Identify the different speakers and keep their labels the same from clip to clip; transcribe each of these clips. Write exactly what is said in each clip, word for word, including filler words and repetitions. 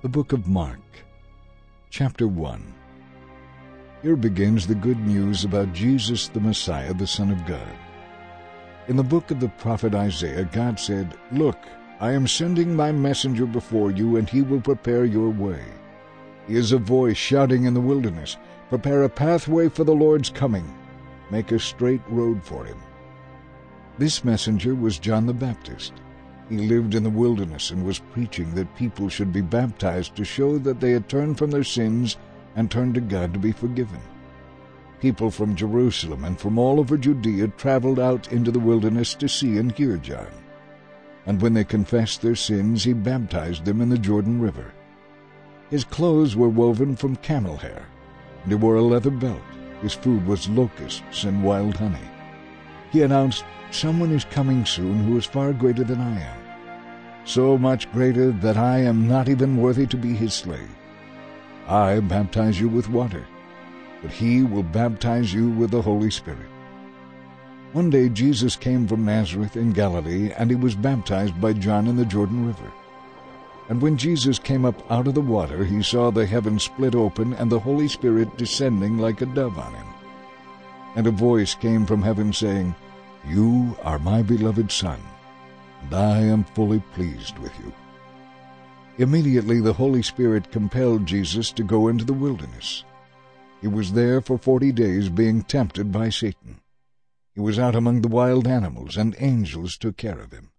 Speaker 1: The Book of Mark, Chapter one. Here begins the good news about Jesus the Messiah, the Son of God. In the book of the prophet Isaiah, God said, "Look, I am sending my messenger before you, and he will prepare your way. He is a voice shouting in the wilderness, 'Prepare a pathway for the Lord's coming. Make a straight road for him.'" This messenger was John the Baptist. He lived in the wilderness and was preaching that people should be baptized to show that they had turned from their sins and turned to God to be forgiven. People from Jerusalem and from all over Judea traveled out into the wilderness to see and hear John. And when they confessed their sins, he baptized them in the Jordan River. His clothes were woven from camel hair, and he wore a leather belt. His food was locusts and wild honey. He announced, "Someone is coming soon who is far greater than I am, so much greater that I am not even worthy to be his slave. I baptize you with water, but he will baptize you with the Holy Spirit." One day Jesus came from Nazareth in Galilee, and he was baptized by John in the Jordan River. And when Jesus came up out of the water, he saw the heavens split open and the Holy Spirit descending like a dove on him. And a voice came from heaven saying, "You are my beloved Son, and I am fully pleased with you." Immediately the Holy Spirit compelled Jesus to go into the wilderness. He was there for forty days being tempted by Satan. He was out among the wild animals, and angels took care of him.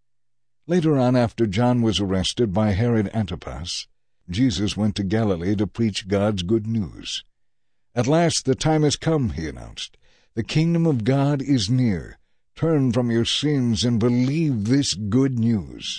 Speaker 1: Later on, after John was arrested by Herod Antipas, Jesus went to Galilee to preach God's good news. "At last the time has come," he announced. "The kingdom of God is near. Turn from your sins and believe this good news."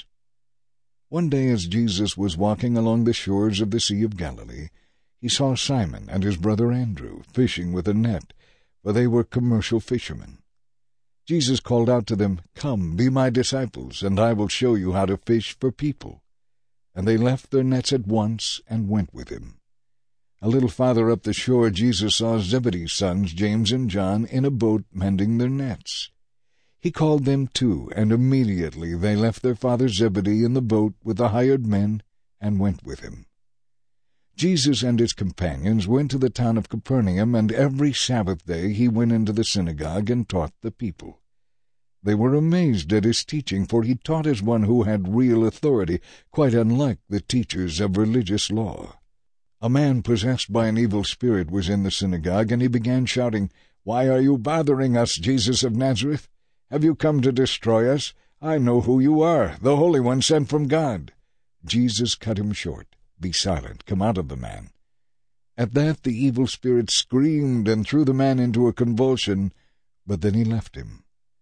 Speaker 1: One day as Jesus was walking along the shores of the Sea of Galilee, he saw Simon and his brother Andrew fishing with a net, for they were commercial fishermen. Jesus called out to them, "Come, be my disciples, and I will show you how to fish for people." And they left their nets at once and went with him. A little farther up the shore Jesus saw Zebedee's sons, James and John, in a boat mending their nets. He called them too, and immediately they left their father Zebedee in the boat with the hired men and went with him. Jesus and his companions went to the town of Capernaum, and every Sabbath day he went into the synagogue and taught the people. They were amazed at his teaching, for he taught as one who had real authority, quite unlike the teachers of religious law. A man possessed by an evil spirit was in the synagogue, and he began shouting, "Why are you bothering us, Jesus of Nazareth? Have you come to destroy us? I know who you are, the Holy One sent from God." Jesus cut him short. "Be silent, come out of the man." At that the evil spirit screamed and threw the man into a convulsion, but then he left him.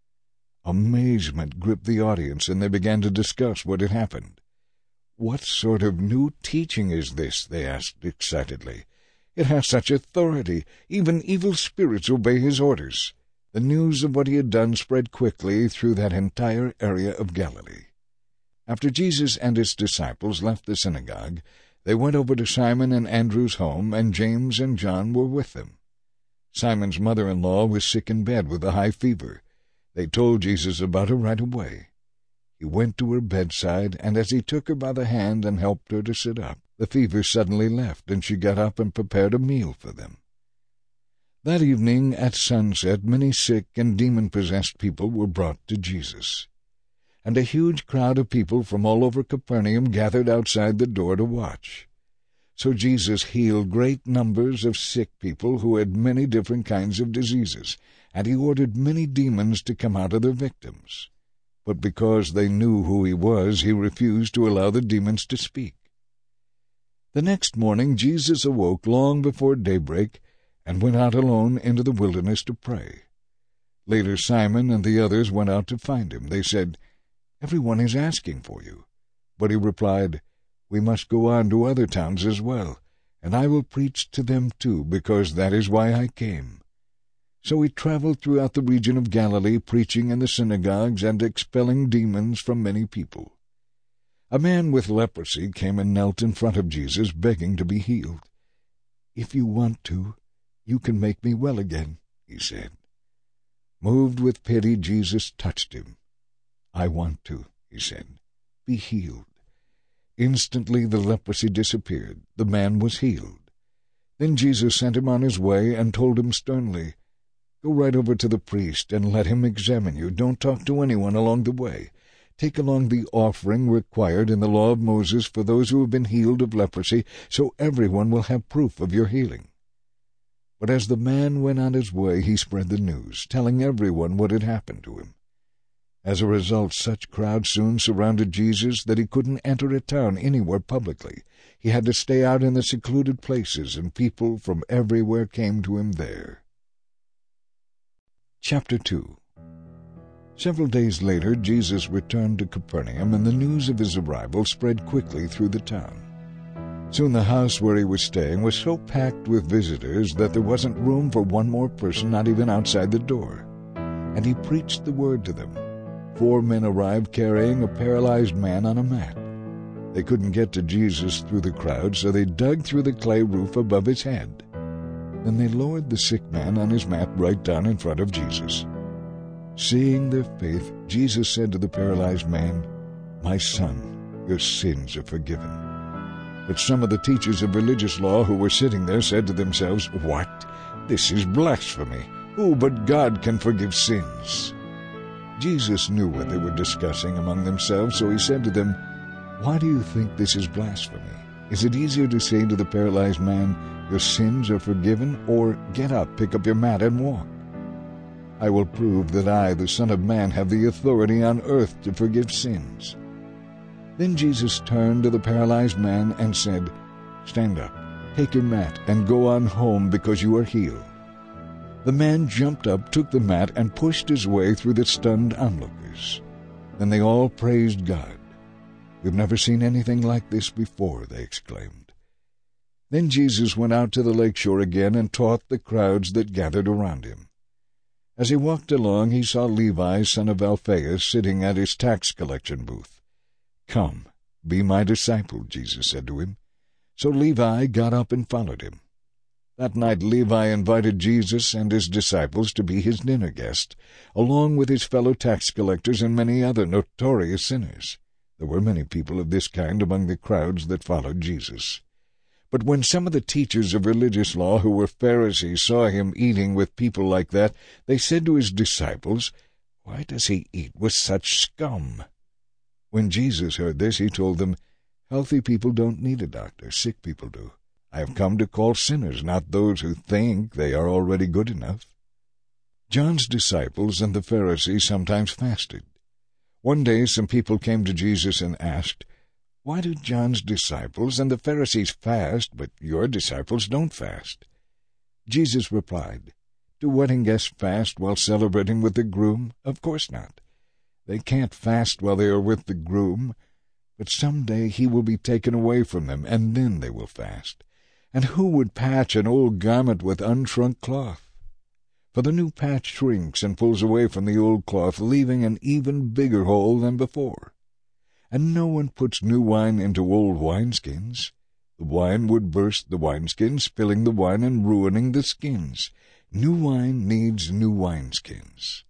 Speaker 1: Amazement gripped the audience, and they began to discuss what had happened. "What sort of new teaching is this?" they asked excitedly. "It has such authority. Even evil spirits obey his orders." The news of what he had done spread quickly through that entire area of Galilee. After Jesus and his disciples left the synagogue, they went over to Simon and Andrew's home, and James and John were with them. Simon's mother-in-law was sick in bed with a high fever. They told Jesus about her right away. He went to her bedside, and as he took her by the hand and helped her to sit up, the fever suddenly left, and she got up and prepared a meal for them. That evening at sunset, many sick and demon-possessed people were brought to Jesus, and a huge crowd of people from all over Capernaum gathered outside the door to watch. So Jesus healed great numbers of sick people who had many different kinds of diseases, and he ordered many demons to come out of their victims. But because they knew who he was, he refused to allow the demons to speak. The next morning Jesus awoke long before daybreak and went out alone into the wilderness to pray. Later Simon and the others went out to find him. They said, "Everyone is asking for you." But he replied, "We must go on to other towns as well, and I will preach to them too, because that is why I came." So he traveled throughout the region of Galilee, preaching in the synagogues and expelling demons from many people. A man with leprosy came and knelt in front of Jesus, begging to be healed. "If you want to, you can make me well again," he said. Moved with pity, Jesus touched him. "I want to," he said. "Be healed." Instantly the leprosy disappeared. The man was healed. Then Jesus sent him on his way and told him sternly, "Go right over to the priest and let him examine you. Don't talk to anyone along the way. Take along the offering required in the law of Moses for those who have been healed of leprosy, so everyone will have proof of your healing." But as the man went on his way, he spread the news, telling everyone what had happened to him. As a result, such crowds soon surrounded Jesus that he couldn't enter a town anywhere publicly. He had to stay out in the secluded places, and people from everywhere came to him there. Chapter two. Several days later, Jesus returned to Capernaum, and the news of his arrival spread quickly through the town. Soon the house where he was staying was so packed with visitors that there wasn't room for one more person, not even outside the door. And he preached the word to them. Four men arrived carrying a paralyzed man on a mat. They couldn't get to Jesus through the crowd, so they dug through the clay roof above his head. Then they lowered the sick man on his mat right down in front of Jesus. Seeing their faith, Jesus said to the paralyzed man, "My son, your sins are forgiven." But some of the teachers of religious law who were sitting there said to themselves, "What? This is blasphemy. Who but God can forgive sins?" Jesus knew what they were discussing among themselves, so he said to them, "Why do you think this is blasphemy? Is it easier to say to the paralyzed man, 'Your sins are forgiven,' or 'Get up, pick up your mat, and walk'? I will prove that I, the Son of Man, have the authority on earth to forgive sins." Then Jesus turned to the paralyzed man and said, "Stand up, take your mat, and go on home because you are healed." The man jumped up, took the mat, and pushed his way through the stunned onlookers. Then they all praised God. "We've never seen anything like this before," they exclaimed. Then Jesus went out to the lakeshore again and taught the crowds that gathered around him. As he walked along, he saw Levi, son of Alphaeus, sitting at his tax collection booth. "Come, be my disciple," Jesus said to him. So Levi got up and followed him. That night Levi invited Jesus and his disciples to be his dinner guest, along with his fellow tax collectors and many other notorious sinners. There were many people of this kind among the crowds that followed Jesus. But when some of the teachers of religious law who were Pharisees saw him eating with people like that, they said to his disciples, "Why does he eat with such scum?" When Jesus heard this, he told them, "Healthy people don't need a doctor, sick people do. I have come to call sinners, not those who think they are already good enough." John's disciples and the Pharisees sometimes fasted. One day some people came to Jesus and asked, "Why do John's disciples and the Pharisees fast, but your disciples don't fast?" Jesus replied, "Do wedding guests fast while celebrating with the groom? Of course not. They can't fast while they are with the groom, but someday he will be taken away from them, and then they will fast. And who would patch an old garment with unshrunk cloth? For the new patch shrinks and pulls away from the old cloth, leaving an even bigger hole than before. And no one puts new wine into old wineskins. The wine would burst the wineskins, spilling the wine and ruining the skins. New wine needs new wineskins."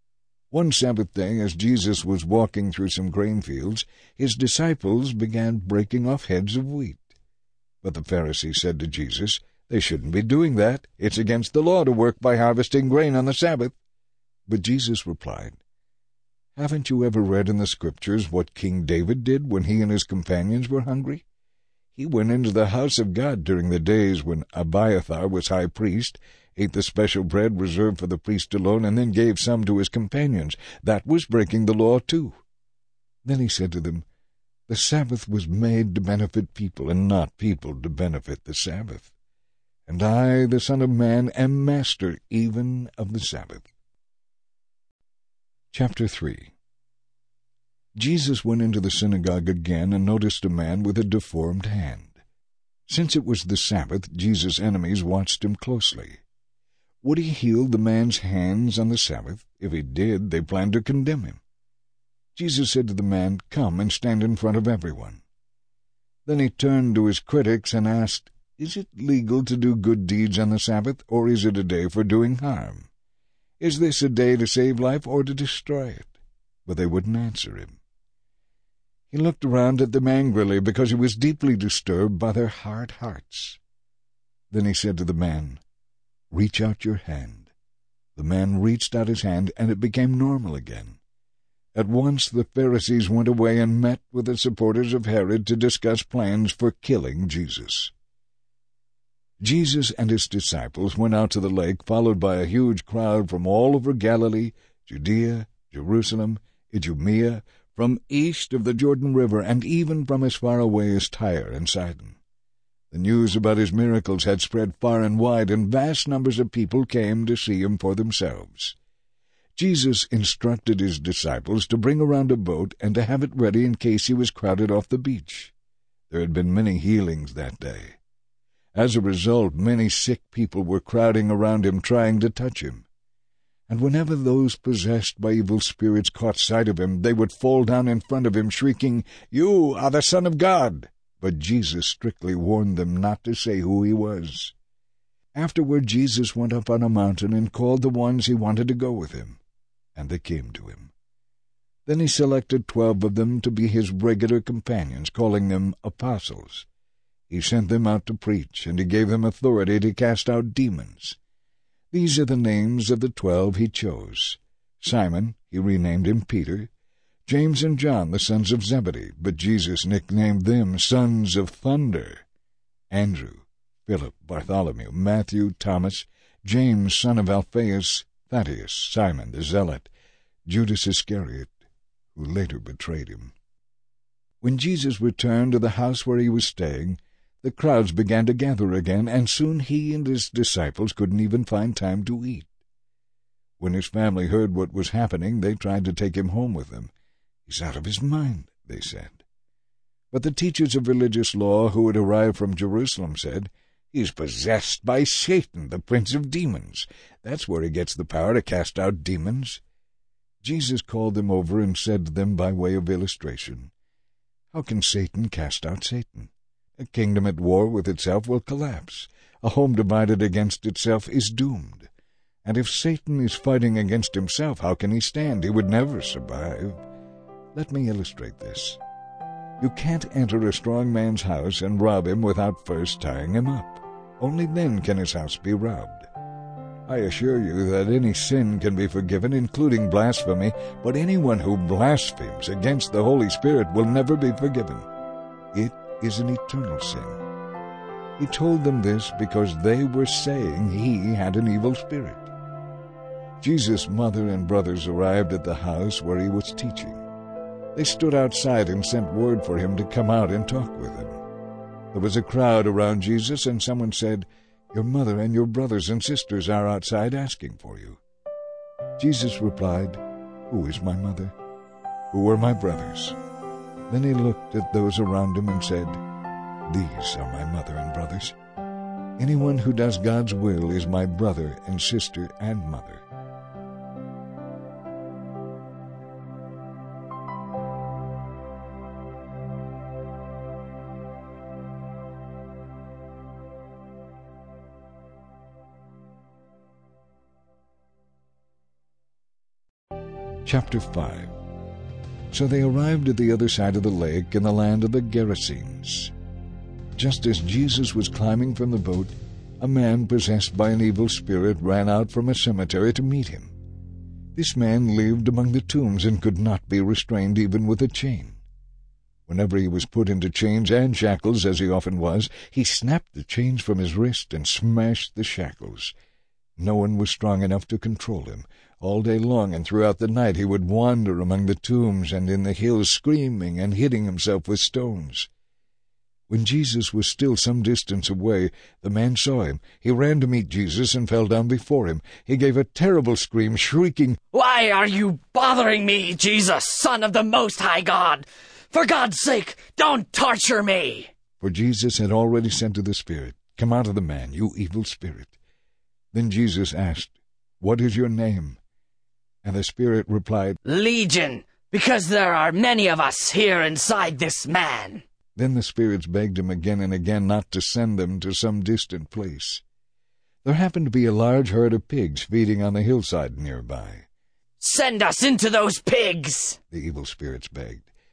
Speaker 1: One Sabbath day, as Jesus was walking through some grain fields, his disciples began breaking off heads of wheat. But the Pharisees said to Jesus, "They shouldn't be doing that. It's against the law to work by harvesting grain on the Sabbath." But Jesus replied, "Haven't you ever read in the Scriptures what King David did when he and his companions were hungry? He went into the house of God during the days when Abiathar was high priest, ate the special bread reserved for the priest alone, and then gave some to his companions. That was breaking the law too." Then he said to them, "The Sabbath was made to benefit people, and not people to benefit the Sabbath. And I, the Son of Man, am master even of the Sabbath." Chapter three. Jesus went into the synagogue again and noticed a man with a deformed hand. Since it was the Sabbath, Jesus' enemies watched him closely. Would he heal the man's hands on the Sabbath? If he did, they planned to condemn him. Jesus said to the man, "Come and stand in front of everyone." Then he turned to his critics and asked, "Is it legal to do good deeds on the Sabbath, or is it a day for doing harm? Is this a day to save life or to destroy it?" But they wouldn't answer him. He looked around at them angrily because he was deeply disturbed by their hard hearts. Then he said to the man, "Reach out your hand." The man reached out his hand, and it became normal again. At once the Pharisees went away and met with the supporters of Herod to discuss plans for killing Jesus. Jesus and his disciples went out to the lake, followed by a huge crowd from all over Galilee, Judea, Jerusalem, Idumea, from east of the Jordan River, and even from as far away as Tyre and Sidon. The news about his miracles had spread far and wide, and vast numbers of people came to see him for themselves. Jesus instructed his disciples to bring around a boat and to have it ready in case he was crowded off the beach. There had been many healings that day. As a result, many sick people were crowding around him, trying to touch him. And whenever those possessed by evil spirits caught sight of him, they would fall down in front of him, shrieking, "You are the Son of God!" But Jesus strictly warned them not to say who he was. Afterward, Jesus went up on a mountain and called the ones he wanted to go with him, and they came to him. Then he selected twelve of them to be his regular companions, calling them apostles. He sent them out to preach, and he gave them authority to cast out demons. These are the names of the twelve he chose. Simon, he renamed him Peter, James and John, the sons of Zebedee, but Jesus nicknamed them sons of thunder. Andrew, Philip, Bartholomew, Matthew, Thomas, James, son of Alphaeus, Thaddeus, Simon the Zealot, Judas Iscariot, who later betrayed him. When Jesus returned to the house where he was staying, the crowds began to gather again, and soon he and his disciples couldn't even find time to eat. When his family heard what was happening, they tried to take him home with them. "He's out of his mind," they said. But the teachers of religious law who had arrived from Jerusalem said, "He's possessed by Satan, the prince of demons. That's where he gets the power to cast out demons." Jesus called them over and said to them by way of illustration, "How can Satan cast out Satan? A kingdom at war with itself will collapse. A home divided against itself is doomed. And if Satan is fighting against himself, how can he stand? He would never survive. Let me illustrate this. You can't enter a strong man's house and rob him without first tying him up. Only then can his house be robbed. I assure you that any sin can be forgiven, including blasphemy, but anyone who blasphemes against the Holy Spirit will never be forgiven. It is an eternal sin." He told them this because they were saying he had an evil spirit. Jesus' mother and brothers arrived at the house where he was teaching. They stood outside and sent word for him to come out and talk with them. There was a crowd around Jesus, and someone said, "Your mother and your brothers and sisters are outside asking for you." Jesus replied, "Who is my mother? Who are my brothers?" Then he looked at those around him and said, "These are my mother and brothers. Anyone who does God's will is my brother and sister and mother." Chapter five. So they arrived at the other side of the lake in the land of the Gerasenes. Just as Jesus was climbing from the boat, a man possessed by an evil spirit ran out from a cemetery to meet him. This man lived among the tombs and could not be restrained even with a chain. Whenever he was put into chains and shackles, as he often was, he snapped the chains from his wrist and smashed the shackles. No one was strong enough to control him. All day long and throughout the night he would wander among the tombs and in the hills, screaming and hitting himself with stones. When Jesus was still some distance away, the man saw him. He ran to meet Jesus and fell down before him. He gave a terrible scream, shrieking,
Speaker 2: "Why are you bothering me, Jesus, Son of the Most High God? For God's sake, don't torture me!"
Speaker 1: For Jesus had already said to the spirit, "Come out of the man, you evil spirit." Then Jesus asked, "What is your name?" And the spirit replied,
Speaker 2: "Legion, because there are many of us here inside this man."
Speaker 1: Then the spirits begged him again and again not to send them to some distant place. There happened to be a large herd of pigs feeding on the hillside nearby.
Speaker 2: "Send us into those pigs,"
Speaker 1: the evil spirits begged.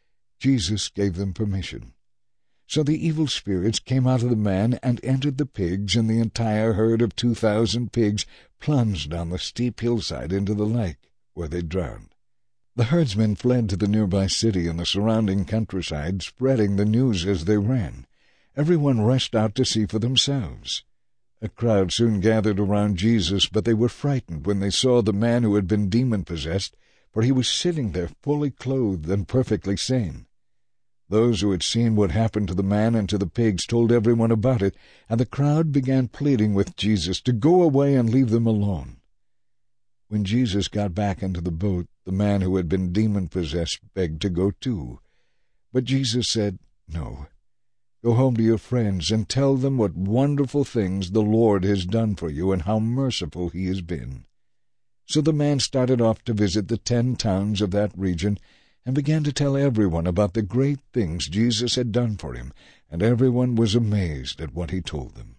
Speaker 1: Jesus gave them permission. So the evil spirits came out of the man and entered the pigs, and the entire herd of two thousand pigs plunged down the steep hillside into the lake, where they drowned. The herdsmen fled to the nearby city and the surrounding countryside, spreading the news as they ran. Everyone rushed out to see for themselves. A crowd soon gathered around Jesus, but they were frightened when they saw the man who had been demon-possessed, for he was sitting there fully clothed and perfectly sane. Those who had seen what happened to the man and to the pigs told everyone about it, and the crowd began pleading with Jesus to go away and leave them alone. When Jesus got back into the boat, the man who had been demon-possessed begged to go too. But Jesus said, "No. Go home to your friends and tell them what wonderful things the Lord has done for you and how merciful he has been." So the man started off to visit the ten towns of that region and began to tell everyone about the great things Jesus had done for him, and everyone was amazed at what he told them.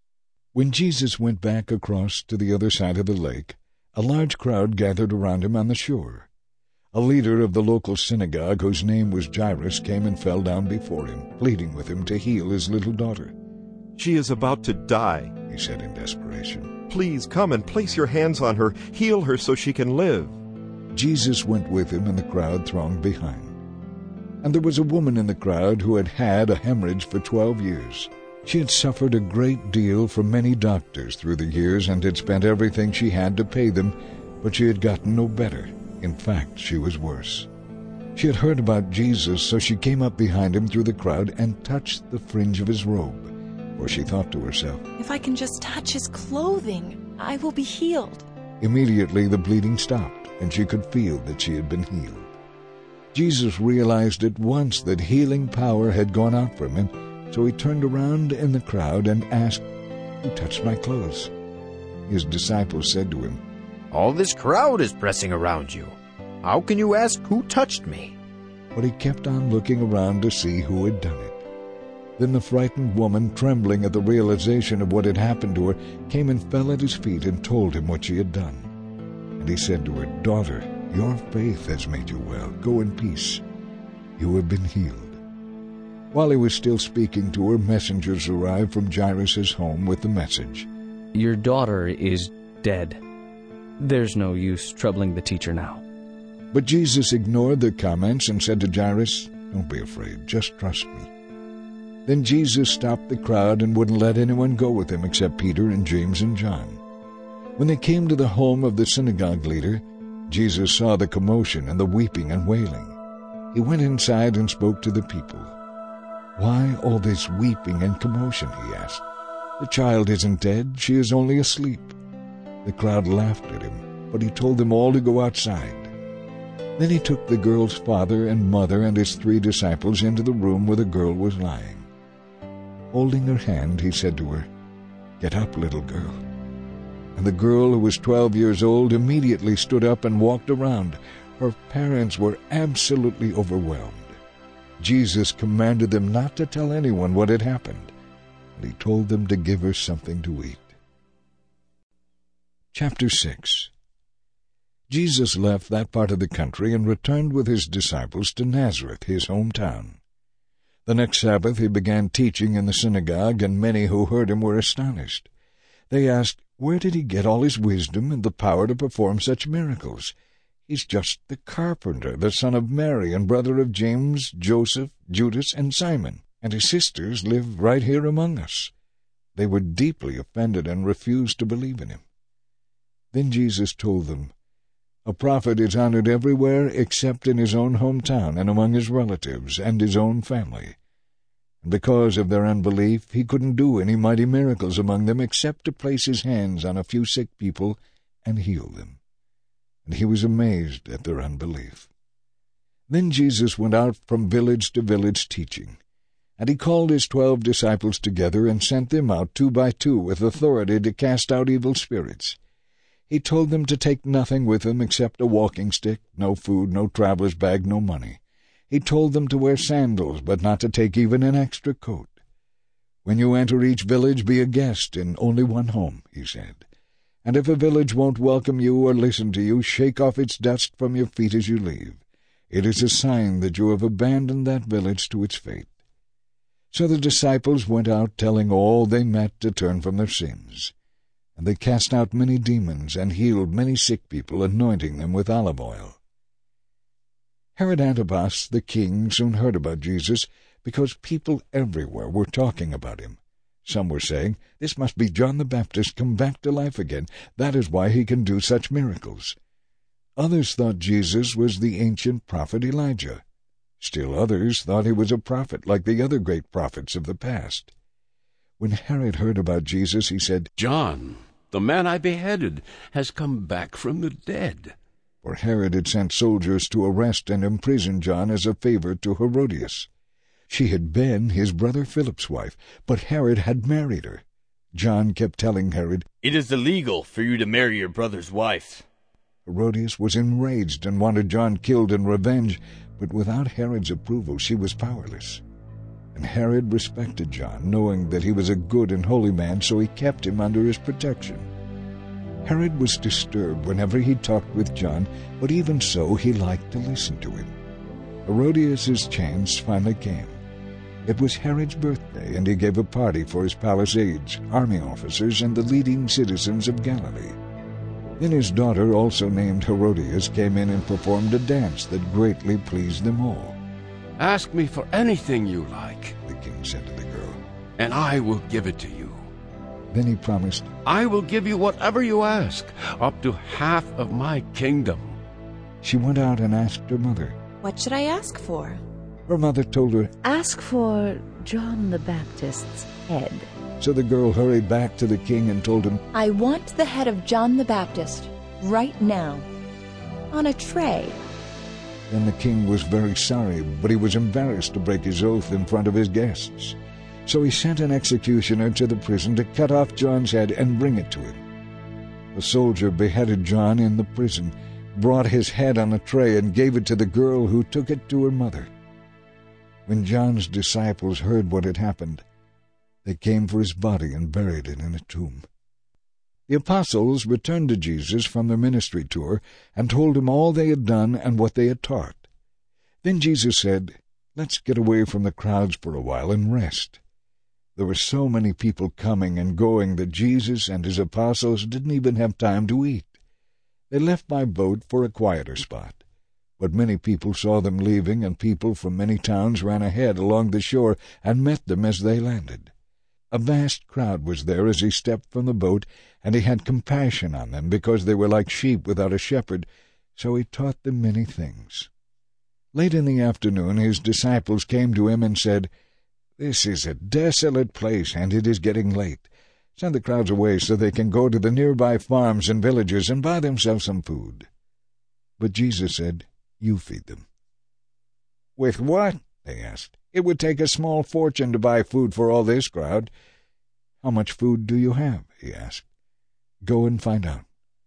Speaker 1: When Jesus went back across to the other side of the lake, a large crowd gathered around him on the shore. A leader of the local synagogue, whose name was Jairus, came and fell down before him, pleading with him to heal his little daughter.
Speaker 3: "She is about to die,"
Speaker 1: he said in desperation.
Speaker 3: "Please come and place your hands on her. Heal her so she can live."
Speaker 1: Jesus went with him, and the crowd thronged behind. And there was a woman in the crowd who had had a hemorrhage for twelve years. She had suffered a great deal from many doctors through the years and had spent everything she had to pay them, but she had gotten no better. In fact, she was worse. She had heard about Jesus, so she came up behind him through the crowd and touched the fringe of his robe, for she thought to herself,
Speaker 4: "If I can just touch his clothing, I will be healed."
Speaker 1: Immediately the bleeding stopped, and she could feel that she had been healed. Jesus realized at once that healing power had gone out from him, so he turned around in the crowd and asked, "Who touched my clothes?" His disciples said to him,
Speaker 5: "All this crowd is pressing around you. How can you ask who touched me?"
Speaker 1: But he kept on looking around to see who had done it. Then the frightened woman, trembling at the realization of what had happened to her, came and fell at his feet and told him what she had done. And he said to her, "Daughter, your faith has made you well. Go in peace. You have been healed." While he was still speaking to her, messengers arrived from Jairus' home with the message,
Speaker 2: "Your daughter is dead. There's no use troubling the teacher now."
Speaker 1: But Jesus ignored their comments and said to Jairus, "Don't be afraid, just trust me." Then Jesus stopped the crowd and wouldn't let anyone go with him except Peter and James and John. When they came to the home of the synagogue leader, Jesus saw the commotion and the weeping and wailing. He went inside and spoke to the people. "Why all this weeping and commotion?" he asked. "The child isn't dead, she is only asleep." The crowd laughed at him, but he told them all to go outside. Then he took the girl's father and mother and his three disciples into the room where the girl was lying. Holding her hand, he said to her, "Get up, little girl." And the girl, who was twelve years old, immediately stood up and walked around. Her parents were absolutely overwhelmed. Jesus commanded them not to tell anyone what had happened, and he told them to give her something to eat. Chapter six. Jesus left that part of the country and returned with his disciples to Nazareth, his hometown. The next Sabbath he began teaching in the synagogue, and many who heard him were astonished. They asked, "Where did he get all his wisdom and the power to perform such miracles? He's just the carpenter, the son of Mary, and brother of James, Joseph, Judas, and Simon, and his sisters live right here among us." They were deeply offended and refused to believe in him. Then Jesus told them, "A prophet is honored everywhere except in his own hometown and among his relatives and his own family." And because of their unbelief, he couldn't do any mighty miracles among them except to place his hands on a few sick people and heal them. And he was amazed at their unbelief. Then Jesus went out from village to village teaching. And he called his twelve disciples together and sent them out two by two with authority to cast out evil spirits. He told them to take nothing with them except a walking stick, no food, no traveler's bag, no money. He told them to wear sandals, but not to take even an extra coat. "When you enter each village, be a guest in only one home," he said. "And if a village won't welcome you or listen to you, shake off its dust from your feet as you leave. It is a sign that you have abandoned that village to its fate." So the disciples went out telling all they met to turn from their sins. And they cast out many demons and healed many sick people, anointing them with olive oil. Herod Antipas the king soon heard about Jesus, because people everywhere were talking about him. Some were saying, "This must be John the Baptist come back to life again. That is why he can do such miracles." Others thought Jesus was the ancient prophet Elijah. Still others thought he was a prophet like the other great prophets of the past. When Herod heard about Jesus, he said,
Speaker 6: "John, the man I beheaded, has come back from the dead."
Speaker 1: For Herod had sent soldiers to arrest and imprison John as a favor to Herodias. She had been his brother Philip's wife, but Herod had married her. John kept telling Herod,
Speaker 7: "It is illegal for you to marry your brother's wife."
Speaker 1: Herodias was enraged and wanted John killed in revenge, but without Herod's approval she was powerless. And Herod respected John, knowing that he was a good and holy man, so he kept him under his protection. Herod was disturbed whenever he talked with John, but even so he liked to listen to him. Herodias' chance finally came. It was Herod's birthday, and he gave a party for his palace aides, army officers, and the leading citizens of Galilee. Then his daughter, also named Herodias, came in and performed a dance that greatly pleased them all.
Speaker 6: "Ask me for anything you like,"
Speaker 1: the king said to the girl,
Speaker 6: "and I will give it to you.
Speaker 1: Then he promised,
Speaker 6: I will give you whatever you ask, up to half of my kingdom."
Speaker 1: She went out and asked her mother.
Speaker 4: What should I ask for?
Speaker 1: Her mother told her,
Speaker 8: "Ask for John the Baptist's head."
Speaker 1: So the girl hurried back to the king and told him,
Speaker 4: I want the head of John the Baptist, right now, on a tray.
Speaker 1: Then the king was very sorry, but he was embarrassed to break his oath in front of his guests. So he sent an executioner to the prison to cut off John's head and bring it to him. The soldier beheaded John in the prison, brought his head on a tray, and gave it to the girl, who took it to her mother. When John's disciples heard what had happened, they came for his body and buried it in a tomb. The apostles returned to Jesus from their ministry tour and told him all they had done and what they had taught. Then Jesus said, "Let's get away from the crowds for a while and rest." There were so many people coming and going that Jesus and his apostles didn't even have time to eat. They left by boat for a quieter spot. But many people saw them leaving, and people from many towns ran ahead along the shore and met them as they landed. A vast crowd was there as he stepped from the boat, and he had compassion on them because they were like sheep without a shepherd, so he taught them many things. Late in the afternoon his disciples came to him and said, "This is a desolate place, and it is getting late. Send the crowds away so they can go to the nearby farms and villages and buy themselves some food." But Jesus said, "You feed them." "With what?" they asked. "It would take a small fortune to buy food for all this crowd." "How much food do you have?" he asked. "Go and find out."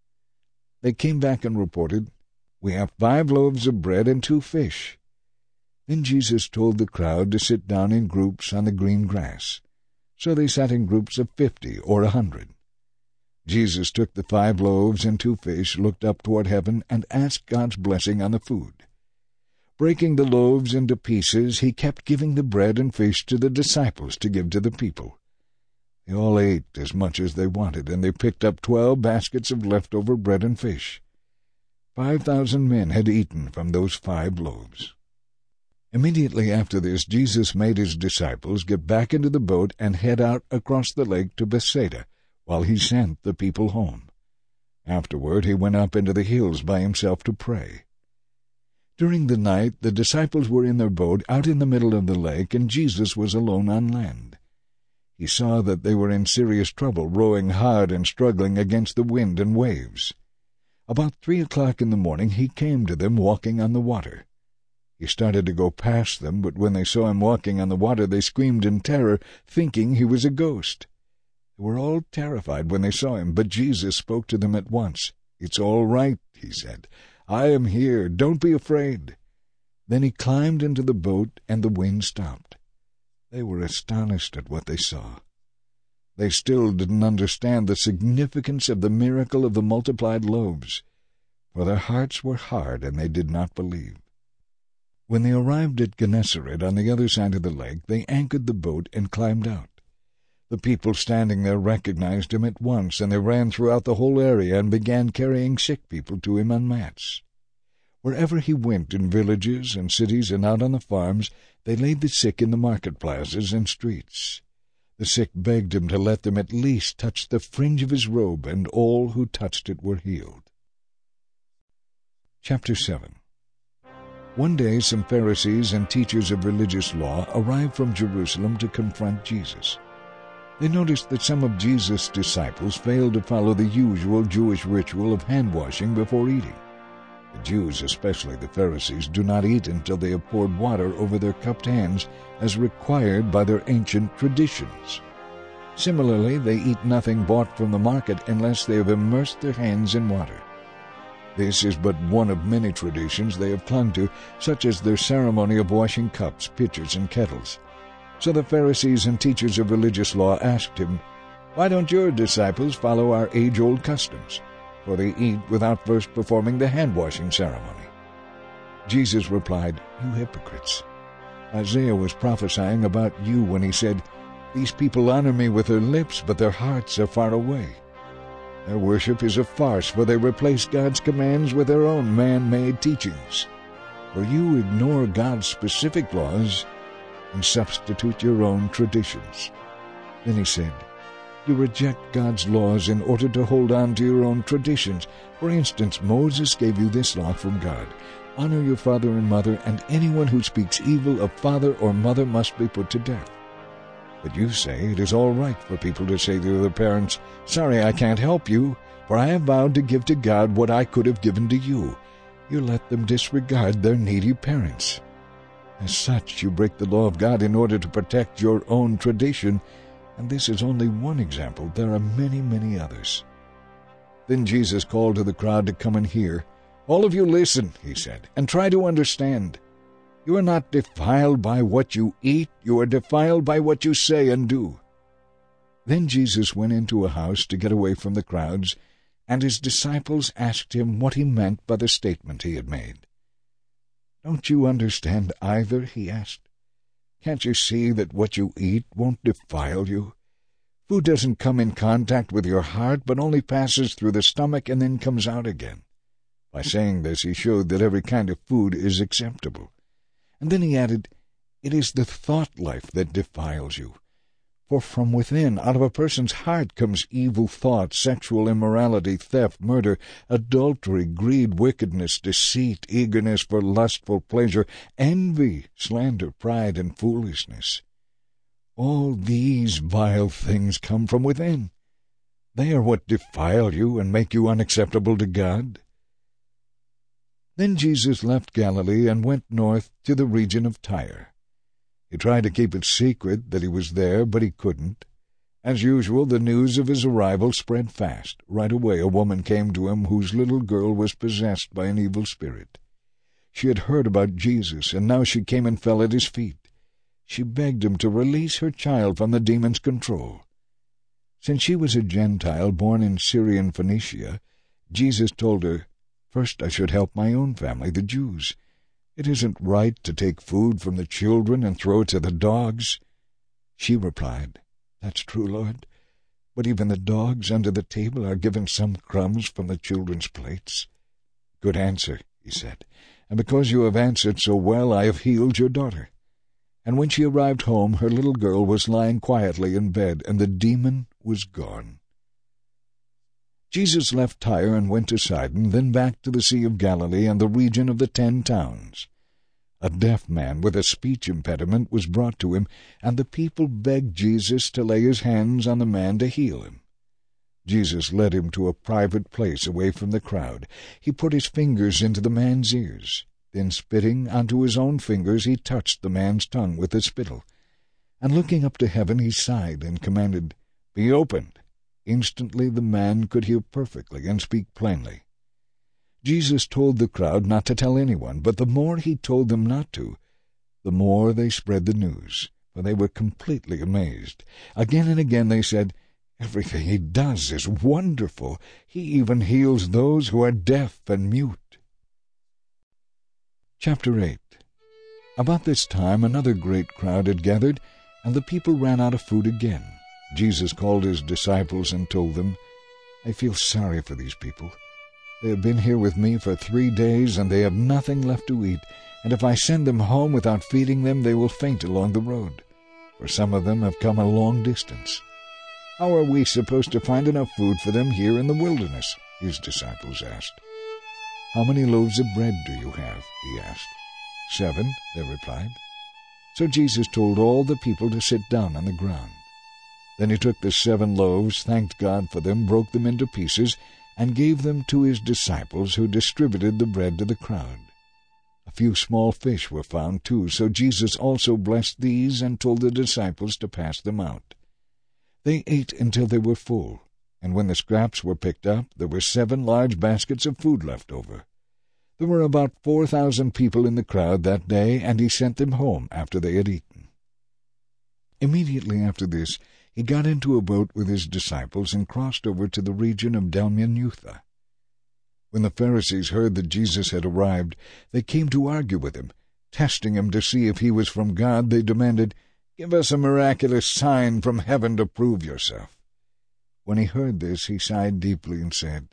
Speaker 1: They came back and reported, "We have five loaves of bread and two fish." Then Jesus told the crowd to sit down in groups on the green grass. So they sat in groups of fifty or a hundred. Jesus took the five loaves and two fish, looked up toward heaven, and asked God's blessing on the food. Breaking the loaves into pieces, he kept giving the bread and fish to the disciples to give to the people. They all ate as much as they wanted, and they picked up twelve baskets of leftover bread and fish. Five thousand men had eaten from those five loaves. Immediately after this, Jesus made his disciples get back into the boat and head out across the lake to Bethsaida, while he sent the people home. Afterward he went up into the hills by himself to pray. During the night the disciples were in their boat out in the middle of the lake, and Jesus was alone on land. He saw that they were in serious trouble, rowing hard and struggling against the wind and waves. About three o'clock in the morning he came to them walking on the water. He started to go past them, but when they saw him walking on the water they screamed in terror, thinking he was a ghost. They were all terrified when they saw him, but Jesus spoke to them at once. "It's all right," he said. "I am here. Don't be afraid." Then he climbed into the boat, and the wind stopped. They were astonished at what they saw. They still didn't understand the significance of the miracle of the multiplied loaves, for their hearts were hard and they did not believe. When they arrived at Gennesaret on the other side of the lake, they anchored the boat and climbed out. The people standing there recognized him at once, and they ran throughout the whole area and began carrying sick people to him on mats. Wherever he went, in villages and cities and out on the farms, they laid the sick in the market plazas and streets. The sick begged him to let them at least touch the fringe of his robe, and all who touched it were healed. Chapter seven. One day some Pharisees and teachers of religious law arrived from Jerusalem to confront Jesus. They noticed that some of Jesus' disciples failed to follow the usual Jewish ritual of hand-washing before eating. The Jews, especially the Pharisees, do not eat until they have poured water over their cupped hands as required by their ancient traditions. Similarly, they eat nothing bought from the market unless they have immersed their hands in water. This is but one of many traditions they have clung to, such as their ceremony of washing cups, pitchers, and kettles. So the Pharisees and teachers of religious law asked him, "Why don't your disciples follow our age-old customs? For they eat without first performing the hand-washing ceremony." Jesus replied, "You hypocrites! Isaiah was prophesying about you when he said, 'These people honor me with their lips, but their hearts are far away. Their worship is a farce, for they replace God's commands with their own man-made teachings. For you ignore God's specific laws and substitute your own traditions.'" Then he said, "You reject God's laws in order to hold on to your own traditions. For instance, Moses gave you this law from God: honor your father and mother, and anyone who speaks evil of father or mother must be put to death. But you say it is all right for people to say to their parents, 'Sorry, I can't help you, for I have vowed to give to God what I could have given to you.' You let them disregard their needy parents. As such, you break the law of God in order to protect your own tradition, and this is only one example. There are many, many others." Then Jesus called to the crowd to come and hear. "All of you listen," he said, "and try to understand. You are not defiled by what you eat, you are defiled by what you say and do." Then Jesus went into a house to get away from the crowds, and his disciples asked him what he meant by the statement he had made. "Don't you understand either?" he asked. "Can't you see that what you eat won't defile you? Food doesn't come in contact with your heart, but only passes through the stomach and then comes out again." By saying this, he showed that every kind of food is acceptable. And then he added, "It is the thought life that defiles you. For from within, out of a person's heart, comes evil thoughts, sexual immorality, theft, murder, adultery, greed, wickedness, deceit, eagerness for lustful pleasure, envy, slander, pride, and foolishness. All these vile things come from within. They are what defile you and make you unacceptable to God." Then Jesus left Galilee and went north to the region of Tyre. He tried to keep it secret that he was there, but he couldn't. As usual, the news of his arrival spread fast. Right away a woman came to him whose little girl was possessed by an evil spirit. She had heard about Jesus, and now she came and fell at his feet. She begged him to release her child from the demon's control. Since she was a Gentile born in Syrian Phoenicia, Jesus told her, "First I should help my own family, the Jews. It isn't right to take food from the children and throw it to the dogs." She replied, "That's true, Lord, but even the dogs under the table are given some crumbs from the children's plates." "Good answer," he said, "and because you have answered so well, I have healed your daughter." And when she arrived home, her little girl was lying quietly in bed, and the demon was gone. Jesus left Tyre and went to Sidon, then back to the Sea of Galilee and the region of the Ten Towns. A deaf man with a speech impediment was brought to him, and the people begged Jesus to lay his hands on the man to heal him. Jesus led him to a private place away from the crowd. He put his fingers into the man's ears. Then, spitting onto his own fingers, he touched the man's tongue with the spittle. And looking up to heaven, he sighed and commanded, "Be opened." Instantly the man could hear perfectly and speak plainly. Jesus told the crowd not to tell anyone, but the more he told them not to, the more they spread the news, for they were completely amazed. Again and again they said, "Everything he does is wonderful. He even heals those who are deaf and mute." Chapter eight. About this time another great crowd had gathered, and the people ran out of food again. Jesus called his disciples and told them, "I feel sorry for these people. They have been here with me for three days, and they have nothing left to eat, and if I send them home without feeding them, they will faint along the road, for some of them have come a long distance. How are we supposed to find enough food for them here in the wilderness?" his disciples asked. "How many loaves of bread do you have?" he asked. "Seven," they replied. So Jesus told all the people to sit down on the ground. Then he took the seven loaves, thanked God for them, broke them into pieces, and gave them to his disciples, who distributed the bread to the crowd. A few small fish were found too, so Jesus also blessed these and told the disciples to pass them out. They ate until they were full, and when the scraps were picked up, there were seven large baskets of food left over. There were about four thousand people in the crowd that day, and he sent them home after they had eaten. Immediately after this, he got into a boat with his disciples and crossed over to the region of Dalmanutha. When the Pharisees heard that Jesus had arrived, they came to argue with him. Testing him to see if he was from God, they demanded, "Give us a miraculous sign from heaven to prove yourself." When he heard this, he sighed deeply and said,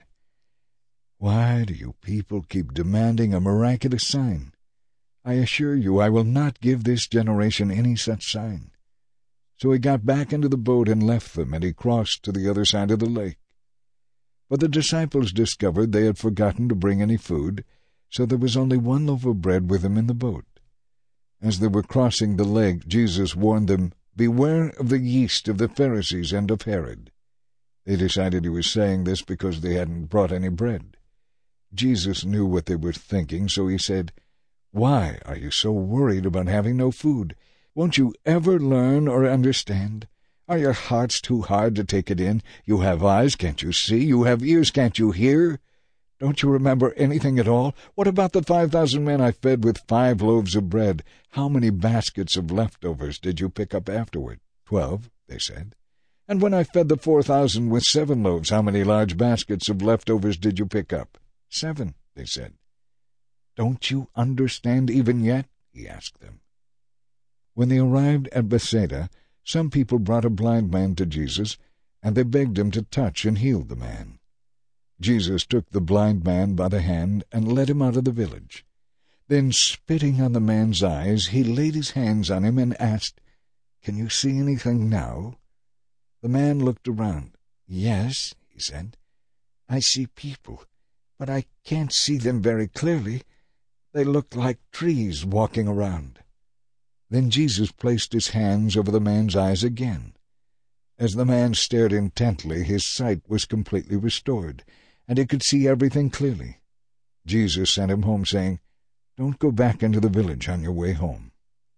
Speaker 1: "Why do you people keep demanding a miraculous sign? I assure you I will not give this generation any such sign." So he got back into the boat and left them, and he crossed to the other side of the lake. But the disciples discovered they had forgotten to bring any food, so there was only one loaf of bread with them in the boat. As they were crossing the lake, Jesus warned them, "Beware of the yeast of the Pharisees and of Herod." They decided he was saying this because they hadn't brought any bread. Jesus knew what they were thinking, so he said, "Why are you so worried about having no food? Won't you ever learn or understand? Are your hearts too hard to take it in? You have eyes, can't you see? You have ears, can't you hear? Don't you remember anything at all? What about the five thousand men I fed with five loaves of bread? How many baskets of leftovers did you pick up afterward?" "Twelve," they said. "And when I fed the four thousand with seven loaves, how many large baskets of leftovers did you pick up?" "Seven," they said. "Don't you understand even yet?" he asked them. When they arrived at Bethsaida, some people brought a blind man to Jesus, and they begged him to touch and heal the man. Jesus took the blind man by the hand and led him out of the village. Then, spitting on the man's eyes, he laid his hands on him and asked, "Can you see anything now?" The man looked around. "Yes," he said, "I see people, but I can't see them very clearly. They look like trees walking around." Then Jesus placed his hands over the man's eyes again. As the man stared intently, his sight was completely restored, and he could see everything clearly. Jesus sent him home, saying, "Don't go back into the village on your way home."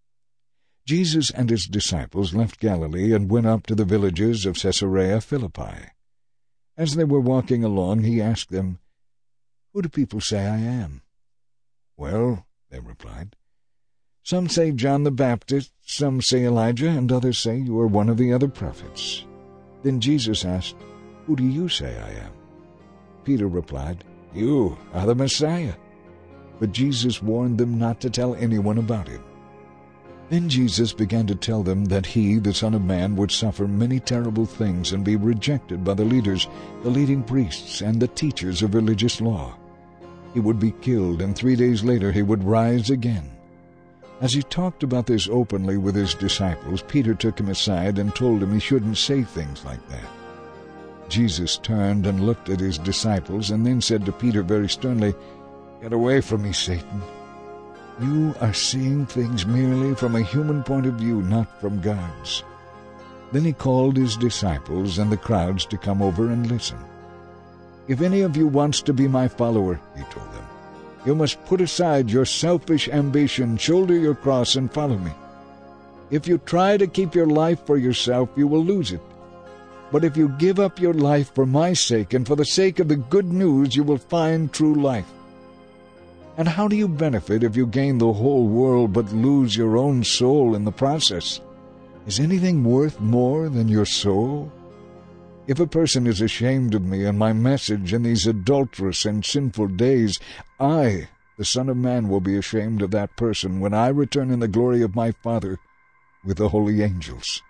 Speaker 1: Jesus and his disciples left Galilee and went up to the villages of Caesarea Philippi. As they were walking along, he asked them, "Who do people say I am?" "Well," they replied, "some say John the Baptist, some say Elijah, and others say you are one of the other prophets." Then Jesus asked, "Who do you say I am?" Peter replied, "You are the Messiah." But Jesus warned them not to tell anyone about him. Then Jesus began to tell them that he, the Son of Man, would suffer many terrible things and be rejected by the leaders, the leading priests, and the teachers of religious law. He would be killed, and three days later he would rise again. As he talked about this openly with his disciples, Peter took him aside and told him he shouldn't say things like that. Jesus turned and looked at his disciples and then said to Peter very sternly, "Get away from me, Satan. You are seeing things merely from a human point of view, not from God's." Then he called his disciples and the crowds to come over and listen. "If any of you wants to be my follower," he told them, "you must put aside your selfish ambition, shoulder your cross, and follow me. If you try to keep your life for yourself, you will lose it. But if you give up your life for my sake and for the sake of the good news, you will find true life. And how do you benefit if you gain the whole world but lose your own soul in the process? Is anything worth more than your soul? If a person is ashamed of me and my message in these adulterous and sinful days, I, the Son of Man will be ashamed of that person when I return in the glory of my Father with the holy angels."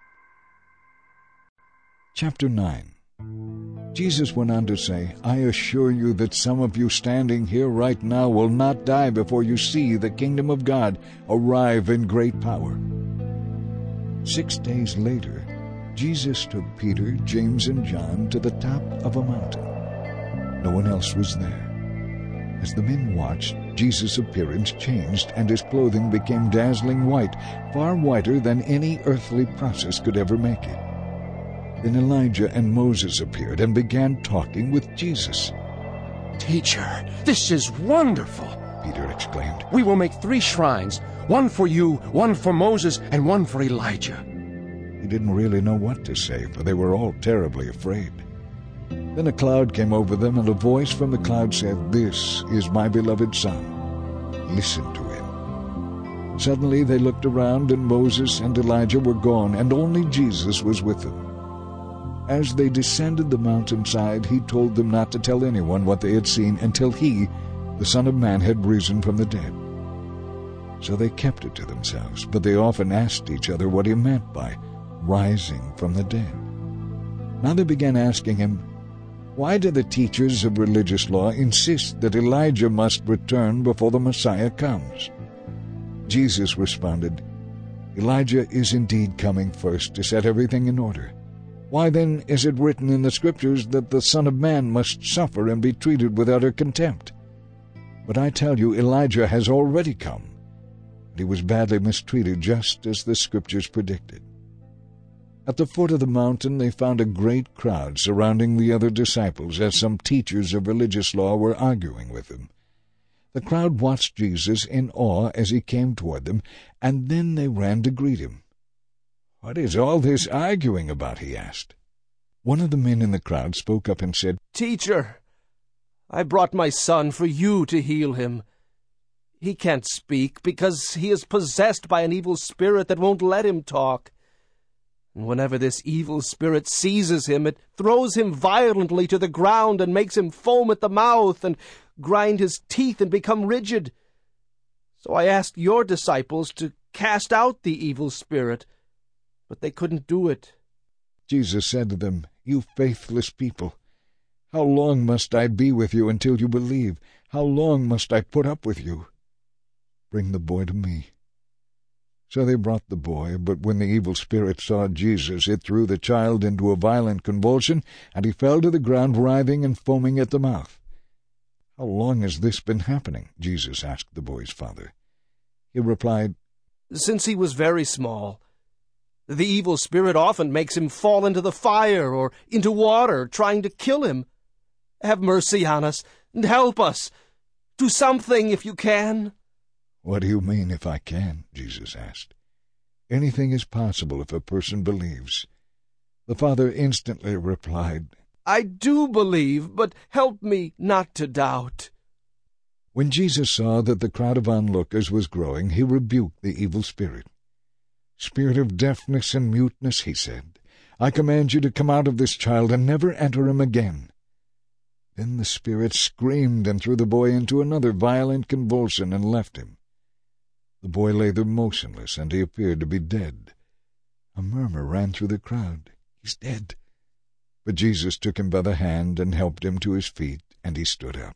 Speaker 1: Chapter nine. Jesus went on to say, "I assure you that some of you standing here right now will not die before you see the kingdom of God arrive in great power." Six days later, Jesus took Peter, James, and John to the top of a mountain. No one else was there. As the men watched, Jesus' appearance changed, and his clothing became dazzling white, far whiter than any earthly process could ever make it. Then Elijah and Moses appeared and began talking with Jesus.
Speaker 6: "Teacher, this is wonderful!"
Speaker 1: Peter exclaimed.
Speaker 6: "We will make three shrines, one for you, one for Moses, and one for Elijah."
Speaker 1: He didn't really know what to say, for they were all terribly afraid. Then a cloud came over them, and a voice from the cloud said, "This is my beloved Son. Listen to him." Suddenly they looked around, and Moses and Elijah were gone, and only Jesus was with them. As they descended the mountainside, he told them not to tell anyone what they had seen until he, the Son of Man, had risen from the dead. So they kept it to themselves, but they often asked each other what he meant by rising from the dead. Now they began asking him, "Why do the teachers of religious law insist that Elijah must return before the Messiah comes?" Jesus responded, "Elijah is indeed coming first to set everything in order. Why then is it written in the Scriptures that the Son of Man must suffer and be treated with utter contempt? But I tell you, Elijah has already come, and he was badly mistreated just as the Scriptures predicted." At the foot of the mountain they found a great crowd surrounding the other disciples as some teachers of religious law were arguing with them. The crowd watched Jesus in awe as he came toward them, and then they ran to greet him. "What is all this arguing about?" he asked. One of the men in the crowd spoke up and said,
Speaker 9: "Teacher, I brought my son for you to heal him. He can't speak because he is possessed by an evil spirit that won't let him talk. And whenever this evil spirit seizes him, it throws him violently to the ground and makes him foam at the mouth and grind his teeth and become rigid. So I asked your disciples to cast out the evil spirit, but they couldn't do it."
Speaker 1: Jesus said to them, "You faithless people, how long must I be with you until you believe? How long must I put up with you? Bring the boy to me." So they brought the boy, but when the evil spirit saw Jesus, it threw the child into a violent convulsion, and he fell to the ground writhing and foaming at the mouth. "How long has this been happening?" Jesus asked the boy's father. He replied,
Speaker 9: "Since he was very small. The evil spirit often makes him fall into the fire or into water, trying to kill him. Have mercy on us and help us. Do something if you can."
Speaker 1: "What do you mean, if I can?" Jesus asked. "Anything is possible if a person believes." The father instantly replied,
Speaker 9: "I do believe, but help me not to doubt."
Speaker 1: When Jesus saw that the crowd of onlookers was growing, he rebuked the evil spirit. "Spirit of deafness and muteness," he said, "I command you to come out of this child and never enter him again." Then the spirit screamed and threw the boy into another violent convulsion and left him. The boy lay there motionless, and he appeared to be dead. A murmur ran through the crowd. "He's dead." But Jesus took him by the hand and helped him to his feet, and he stood up.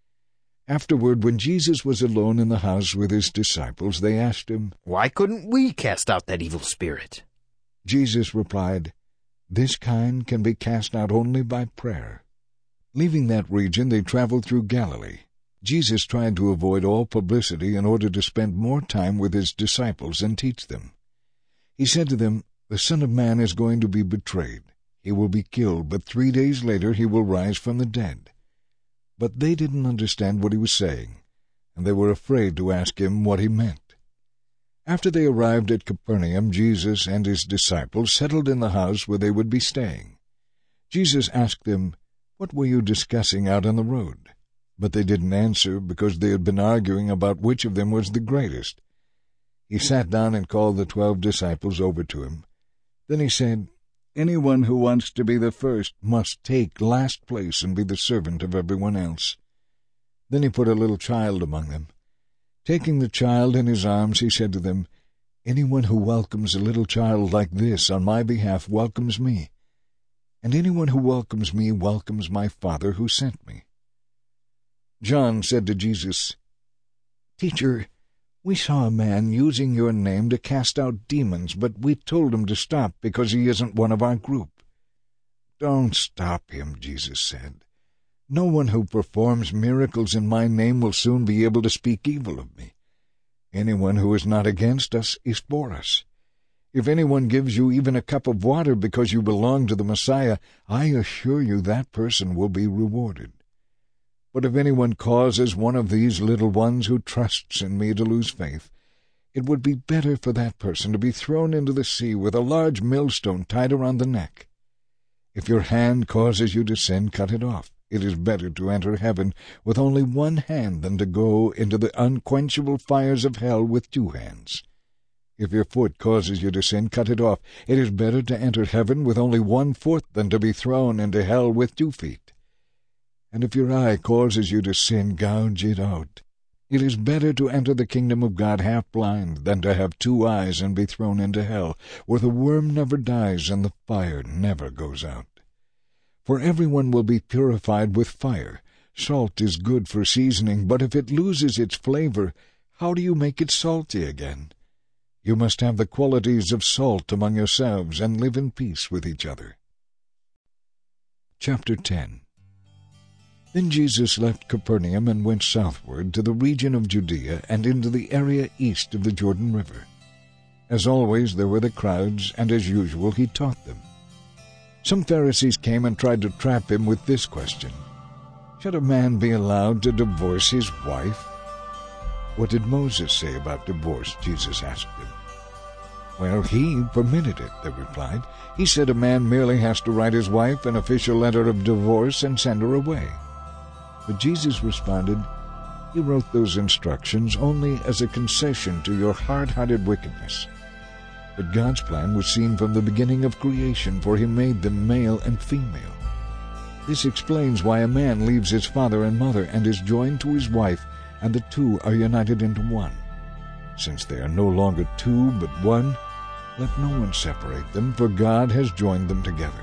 Speaker 1: Afterward, when Jesus was alone in the house with his disciples, they asked him,
Speaker 5: "Why couldn't we cast out that evil spirit?"
Speaker 1: Jesus replied, "This kind can be cast out only by prayer." Leaving that region, they traveled through Galilee. Jesus tried to avoid all publicity in order to spend more time with his disciples and teach them. He said to them, "The Son of Man is going to be betrayed. He will be killed, but three days later he will rise from the dead." But they didn't understand what he was saying, and they were afraid to ask him what he meant. After they arrived at Capernaum, Jesus and his disciples settled in the house where they would be staying. Jesus asked them, "What were you discussing out on the road?" But they didn't answer because they had been arguing about which of them was the greatest. He sat down and called the twelve disciples over to him. Then he said, "Anyone who wants to be the first must take last place and be the servant of everyone else." Then he put a little child among them, Taking the child in his arms, he said to them, "Anyone who welcomes a little child like this on my behalf welcomes me, and anyone who welcomes me welcomes my Father who sent me." John said to Jesus, "Teacher, we saw a man using your name to cast out demons, but we told him to stop because he isn't one of our group." "Don't stop him," Jesus said. "No one who performs miracles in my name will soon be able to speak evil of me. Anyone who is not against us is for us. If anyone gives you even a cup of water because you belong to the Messiah, I assure you that person will be rewarded. But if anyone causes one of these little ones who trusts in me to lose faith, it would be better for that person to be thrown into the sea with a large millstone tied around the neck. If your hand causes you to sin, cut it off. It is better to enter heaven with only one hand than to go into the unquenchable fires of hell with two hands. If your foot causes you to sin, cut it off. It is better to enter heaven with only one foot than to be thrown into hell with two feet. And if your eye causes you to sin, gouge it out. It is better to enter the kingdom of God half-blind than to have two eyes and be thrown into hell, where the worm never dies and the fire never goes out. For everyone will be purified with fire. Salt is good for seasoning, but if it loses its flavor, how do you make it salty again? You must have the qualities of salt among yourselves and live in peace with each other." Chapter ten. Then Jesus left Capernaum and went southward to the region of Judea and into the area east of the Jordan River. As always, there were the crowds, and as usual he taught them. Some Pharisees came and tried to trap him with this question: "Should a man be allowed to divorce his wife?" "What did Moses say about divorce?" Jesus asked them. "Well, he permitted it," they replied. "He said a man merely has to write his wife an official letter of divorce and send her away." But Jesus responded, "He wrote those instructions only as a concession to your hard-hearted wickedness. But God's plan was seen from the beginning of creation, for he made them male and female. This explains why a man leaves his father and mother and is joined to his wife, and the two are united into one. Since they are no longer two but one, let no one separate them, for God has joined them together."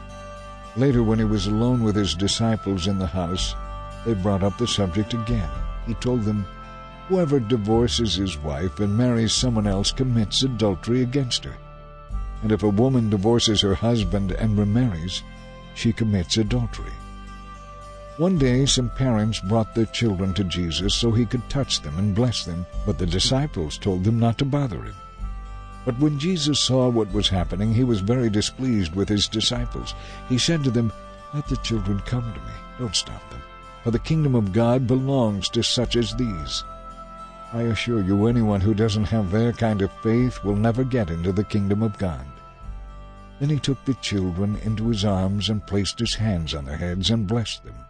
Speaker 1: Later, when he was alone with his disciples in the house, they brought up the subject again. He told them, "Whoever divorces his wife and marries someone else commits adultery against her. And if a woman divorces her husband and remarries, she commits adultery." One day some parents brought their children to Jesus so he could touch them and bless them, but the disciples told them not to bother him. But when Jesus saw what was happening, he was very displeased with his disciples. He said to them, "Let the children come to me. Don't stop them, for the kingdom of God belongs to such as these. I assure you, anyone who doesn't have their kind of faith will never get into the kingdom of God." Then he took the children into his arms and placed his hands on their heads and blessed them.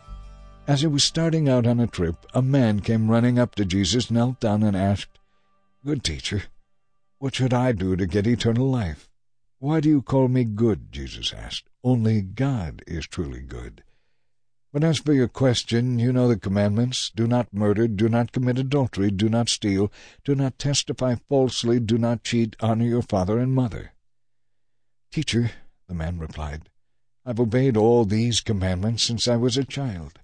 Speaker 1: As he was starting out on a trip, a man came running up to Jesus, knelt down, and asked, "Good teacher, what should I do to get eternal life?" "Why do you call me good?" Jesus asked. "Only God is truly good. But as for your question, you know the commandments. Do not murder, do not commit adultery, do not steal, do not testify falsely, do not cheat, honor your father and mother." "Teacher," the man replied, "I've obeyed all these commandments since I was a child."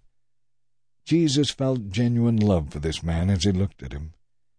Speaker 1: Jesus felt genuine love for this man as he looked at him.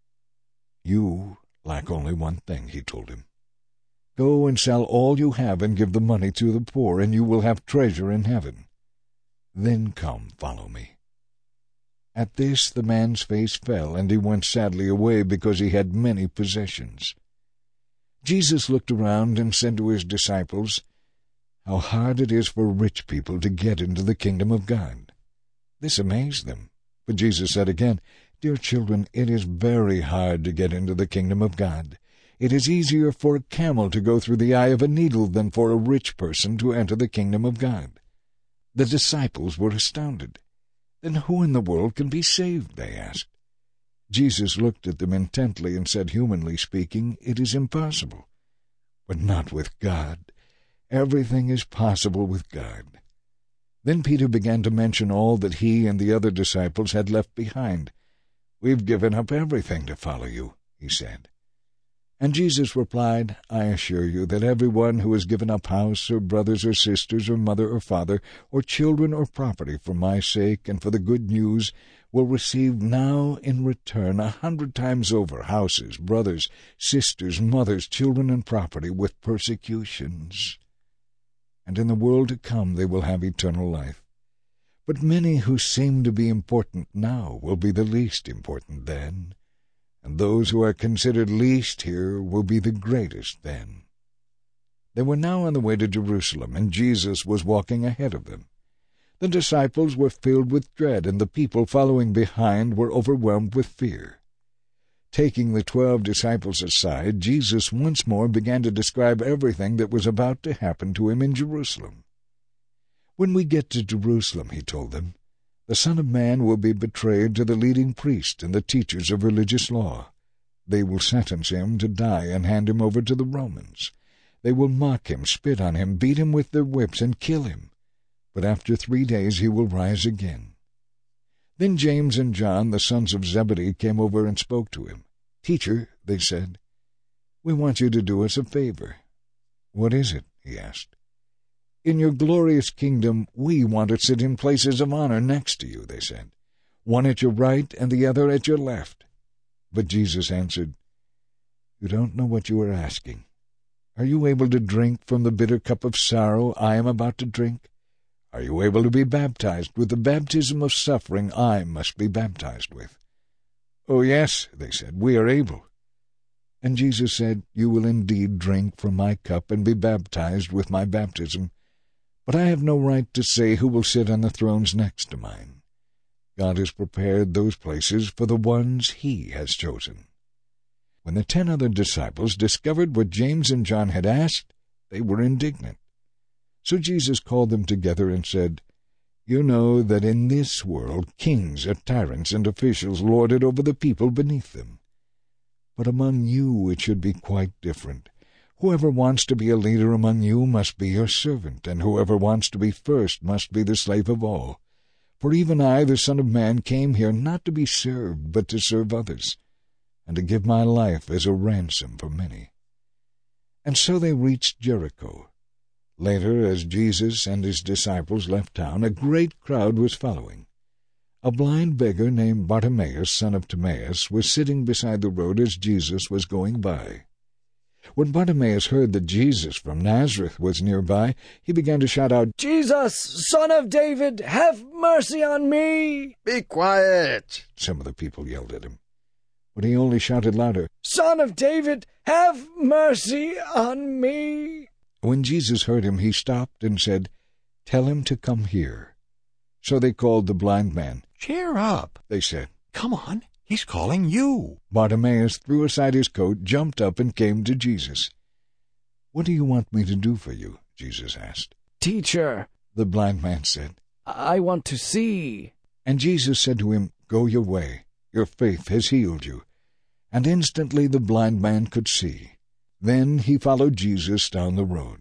Speaker 1: "You lack only one thing," he told him. "Go and sell all you have and give the money to the poor, and you will have treasure in heaven. Then come, follow me." At this the man's face fell, and he went sadly away because he had many possessions. Jesus looked around and said to his disciples, "How hard it is for rich people to get into the kingdom of God." This amazed them. But Jesus said again, "Dear children, it is very hard to get into the kingdom of God. It is easier for a camel to go through the eye of a needle than for a rich person to enter the kingdom of God." The disciples were astounded. "Then who in the world can be saved?" they asked. Jesus looked at them intently and said, "Humanly speaking, it is impossible. But not with God. Everything is possible with God." Then Peter began to mention all that he and the other disciples had left behind. "We've given up everything to follow you," he said. And Jesus replied, "I assure you that everyone who has given up house or brothers or sisters or mother or father or children or property for my sake and for the good news will receive now in return a hundred times over houses, brothers, sisters, mothers, children, and property with persecutions. And in the world to come they will have eternal life. But many who seem to be important now will be the least important then, and those who are considered least here will be the greatest then." They were now on the way to Jerusalem, and Jesus was walking ahead of them. The disciples were filled with dread, and the people following behind were overwhelmed with fear. Taking the twelve disciples aside, Jesus once more began to describe everything that was about to happen to him in Jerusalem. "When we get to Jerusalem," he told them, "the Son of Man will be betrayed to the leading priests and the teachers of religious law. They will sentence him to die and hand him over to the Romans. They will mock him, spit on him, beat him with their whips, and kill him. But after three days he will rise again." Then James and John, the sons of Zebedee, came over and spoke to him. "Teacher," they said, "we want you to do us a favor." "What is it?" he asked. "In your glorious kingdom, we want to sit in places of honor next to you," they said, "one at your right and the other at your left." But Jesus answered, "You don't know what you are asking. Are you able to drink from the bitter cup of sorrow I am about to drink? Are you able to be baptized with the baptism of suffering I must be baptized with?" "Oh, yes," they said, "we are able." And Jesus said, "You will indeed drink from my cup and be baptized with my baptism, but I have no right to say who will sit on the thrones next to mine. God has prepared those places for the ones he has chosen." When the ten other disciples discovered what James and John had asked, they were indignant. So Jesus called them together and said, "You know that in this world kings and tyrants and officials lord it over the people beneath them. But among you it should be quite different. Whoever wants to be a leader among you must be your servant, and whoever wants to be first must be the slave of all. For even I, the Son of Man, came here not to be served, but to serve others, and to give my life as a ransom for many." And so they reached Jericho. Later, as Jesus and his disciples left town, a great crowd was following. A blind beggar named Bartimaeus, son of Timaeus, was sitting beside the road as Jesus was going by. When Bartimaeus heard that Jesus from Nazareth was nearby, he began to shout out,
Speaker 2: "Jesus, Son of David, have mercy on me!"
Speaker 5: "Be quiet!"
Speaker 1: some of the people yelled at him. But he only shouted louder,
Speaker 2: "Son of David, have mercy on me!"
Speaker 1: When Jesus heard him, he stopped and said, "Tell him to come here." So they called the blind man.
Speaker 6: "Cheer up,"
Speaker 1: they said.
Speaker 6: "Come on, he's calling you."
Speaker 1: Bartimaeus threw aside his coat, jumped up, and came to Jesus. "What do you want me to do for you?" Jesus asked.
Speaker 2: "Teacher,"
Speaker 1: the blind man said,
Speaker 2: "I want to see."
Speaker 1: And Jesus said to him, "Go your way. Your faith has healed you." And instantly the blind man could see. Then he followed Jesus down the road.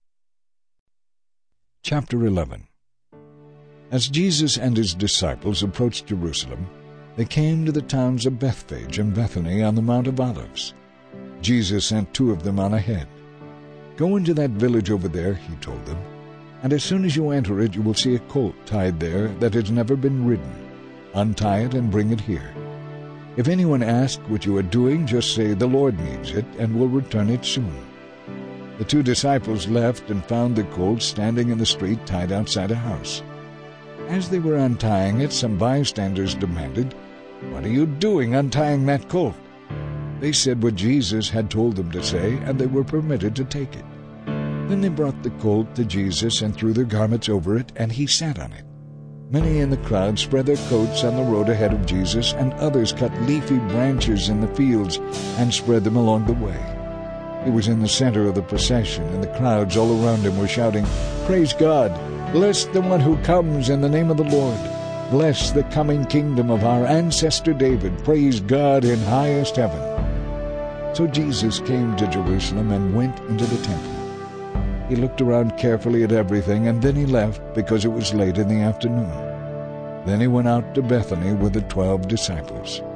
Speaker 1: Chapter eleven. As Jesus and his disciples approached Jerusalem, they came to the towns of Bethphage and Bethany on the Mount of Olives. Jesus sent two of them on ahead. "Go into that village over there," he told them, "and as soon as you enter it you will see a colt tied there that has never been ridden. Untie it and bring it here. If anyone asks what you are doing, just say, 'The Lord needs it,' and will return it soon." The two disciples left and found the colt standing in the street tied outside a house. As they were untying it, some bystanders demanded, "What are you doing untying that colt?" They said what Jesus had told them to say, and they were permitted to take it. Then they brought the colt to Jesus and threw their garments over it, and he sat on it. Many in the crowd spread their coats on the road ahead of Jesus, and others cut leafy branches in the fields and spread them along the way. He was in the center of the procession, and the crowds all around him were shouting, "Praise God! Bless the one who comes in the name of the Lord! Bless the coming kingdom of our ancestor David! Praise God in highest heaven!" So Jesus came to Jerusalem and went into the temple. He looked around carefully at everything, and then he left because it was late in the afternoon. Then he went out to Bethany with the twelve disciples.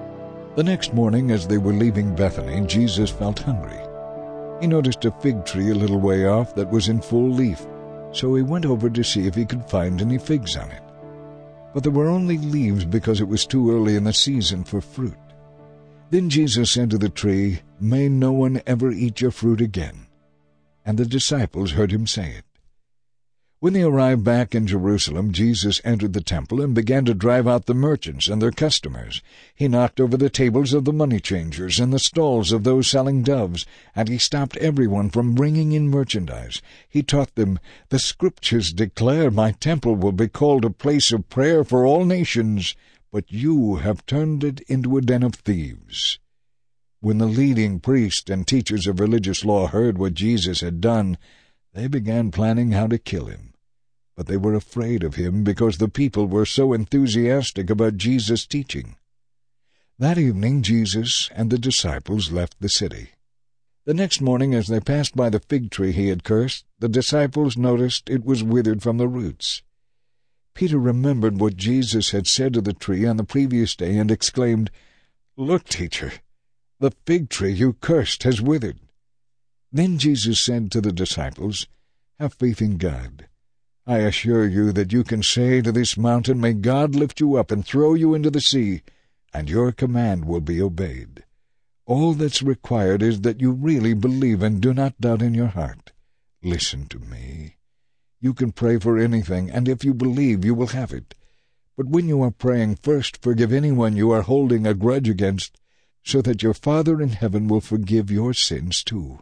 Speaker 1: The next morning, as they were leaving Bethany, Jesus felt hungry. He noticed a fig tree a little way off that was in full leaf, so he went over to see if he could find any figs on it. But there were only leaves because it was too early in the season for fruit. Then Jesus said to the tree, "May no one ever eat your fruit again." And the disciples heard him say it. When they arrived back in Jerusalem, Jesus entered the temple and began to drive out the merchants and their customers. He knocked over the tables of the money changers and the stalls of those selling doves, and he stopped everyone from bringing in merchandise. He taught them, "The Scriptures declare my temple will be called a place of prayer for all nations, but you have turned it into a den of thieves." When the leading priests and teachers of religious law heard what Jesus had done, they began planning how to kill him. But they were afraid of him because the people were so enthusiastic about Jesus' teaching. That evening Jesus and the disciples left the city. The next morning, as they passed by the fig tree he had cursed, the disciples noticed it was withered from the roots. Peter remembered what Jesus had said to the tree on the previous day and exclaimed, "Look, teacher, the fig tree you cursed has withered." Then Jesus said to the disciples, "Have faith in God. I assure you that you can say to this mountain, 'May God lift you up and throw you into the sea,' and your command will be obeyed. All that's required is that you really believe and do not doubt in your heart. Listen to me. You can pray for anything, and if you believe, you will have it. But when you are praying, first forgive anyone you are holding a grudge against, so that your Father in heaven will forgive your sins too."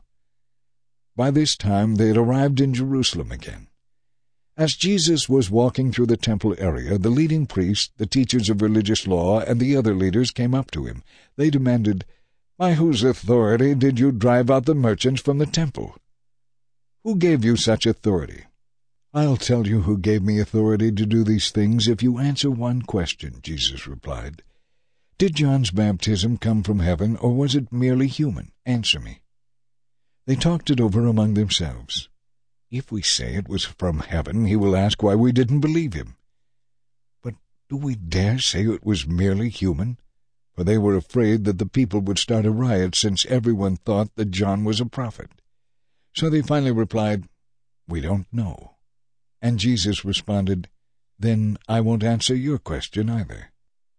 Speaker 1: By this time they had arrived in Jerusalem again. As Jesus was walking through the temple area, the leading priests, the teachers of religious law, and the other leaders came up to him. They demanded, "By whose authority did you drive out the merchants from the temple? Who gave you such authority?" "I'll tell you who gave me authority to do these things if you answer one question," Jesus replied. "Did John's baptism come from heaven, or was it merely human? Answer me." They talked it over among themselves. "If we say it was from heaven, he will ask why we didn't believe him. But do we dare say it was merely human?" For they were afraid that the people would start a riot, since everyone thought that John was a prophet. So they finally replied, "We don't know." And Jesus responded, "Then I won't answer your question either."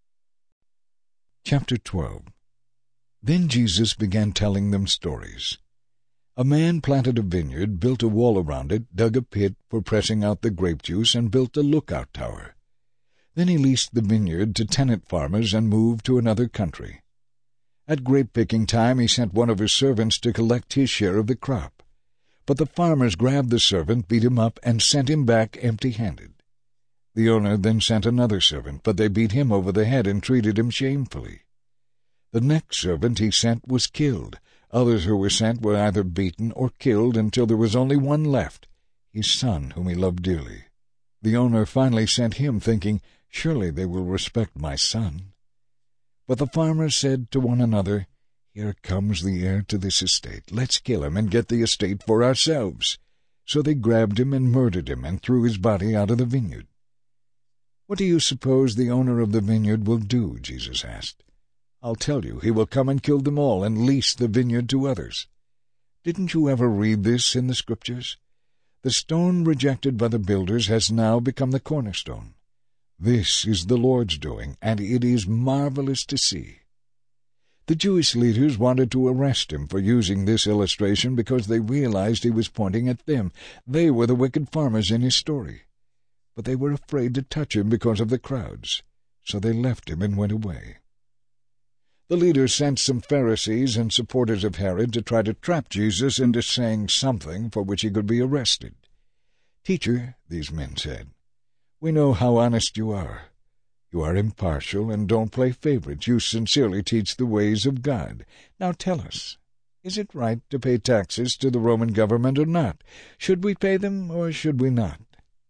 Speaker 1: Chapter twelve. Then Jesus began telling them stories. A man planted a vineyard, built a wall around it, dug a pit for pressing out the grape juice, and built a lookout tower. Then he leased the vineyard to tenant farmers and moved to another country. At grape-picking time he sent one of his servants to collect his share of the crop. But the farmers grabbed the servant, beat him up, and sent him back empty-handed. The owner then sent another servant, but they beat him over the head and treated him shamefully. The next servant he sent was killed. Others who were sent were either beaten or killed until there was only one left, his son whom he loved dearly. The owner finally sent him, thinking, "Surely they will respect my son." But the farmers said to one another, "Here comes the heir to this estate. Let's kill him and get the estate for ourselves." So they grabbed him and murdered him and threw his body out of the vineyard. "What do you suppose the owner of the vineyard will do?" Jesus asked. "I'll tell you, he will come and kill them all and lease the vineyard to others. Didn't you ever read this in the Scriptures? The stone rejected by the builders has now become the cornerstone. This is the Lord's doing, and it is marvelous to see." The Jewish leaders wanted to arrest him for using this illustration because they realized he was pointing at them. They were the wicked farmers in his story. But they were afraid to touch him because of the crowds, so they left him and went away. The leaders sent some Pharisees and supporters of Herod to try to trap Jesus into saying something for which he could be arrested. "Teacher," these men said, "we know how honest you are. You are impartial and don't play favorites. You sincerely teach the ways of God. Now tell us, is it right to pay taxes to the Roman government or not? Should we pay them or should we not?"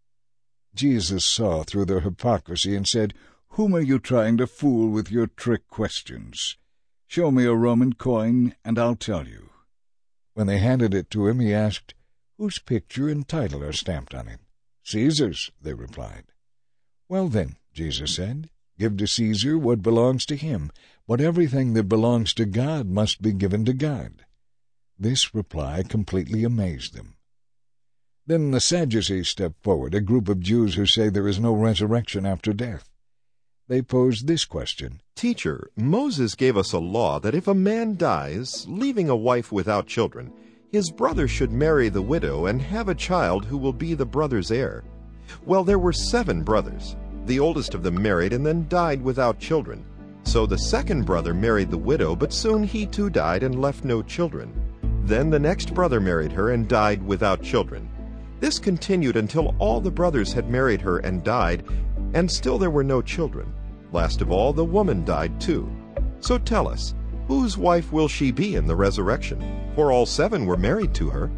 Speaker 1: Jesus saw through their hypocrisy and said, "Whom are you trying to fool with your trick questions? Show me a Roman coin, and I'll tell you." When they handed it to him, he asked, "Whose picture and title are stamped on it?" "Caesar's," they replied. "Well then," Jesus said, Give to Caesar what belongs to him, but everything that belongs to God must be given to God." This reply completely amazed them. Then the Sadducees stepped forward, a group of Jews who say there is no resurrection after death. They posed this question:
Speaker 3: "Teacher, Moses gave us a law that if a man dies, leaving a wife without children, his brother should marry the widow and have a child who will be the brother's heir. Well, there were seven brothers. The oldest of them married and then died without children. So the second brother married the widow, but soon he too died and left no children. Then the next brother married her and died without children. This continued until all the brothers had married her and died, and still there were no children. Last of all, the woman died too. So tell us, whose wife will she be in the resurrection? For all seven were married to her."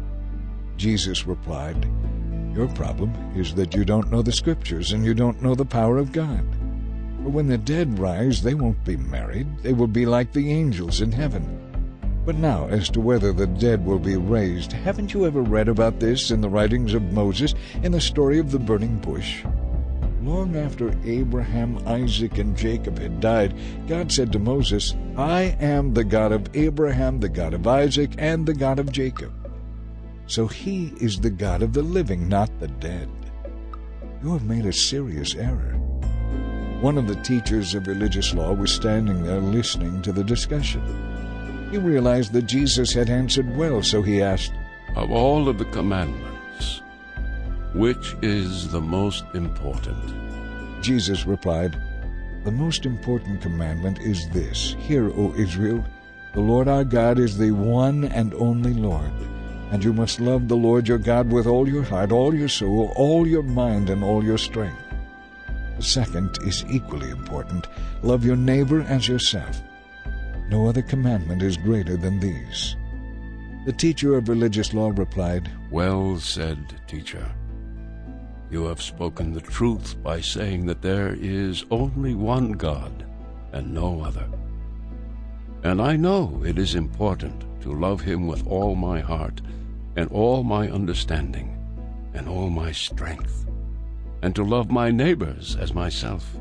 Speaker 1: Jesus replied, "Your problem is that you don't know the Scriptures and you don't know the power of God. For when the dead rise, they won't be married. They will be like the angels in heaven. But now, as to whether the dead will be raised, haven't you ever read about this in the writings of Moses, in the story of the burning bush? Long after Abraham, Isaac, and Jacob had died, God said to Moses, 'I am the God of Abraham, the God of Isaac, and the God of Jacob.' So he is the God of the living, not the dead. You have made a serious error." One of the teachers of religious law was standing there listening to the discussion. He realized that Jesus had answered well, so he asked,
Speaker 6: "Of all of the commandments, which is the most important?"
Speaker 1: Jesus replied, "The most important commandment is this: Hear, O Israel, the Lord our God is the one and only Lord, and you must love the Lord your God with all your heart, all your soul, all your mind, and all your strength. The second is equally important: love your neighbor as yourself. No other commandment is greater than these." The teacher of religious law replied,
Speaker 6: "Well said, teacher. You have spoken the truth by saying that there is only one God and no other. And I know it is important to love him with all my heart and all my understanding and all my strength, and to love my neighbors as myself.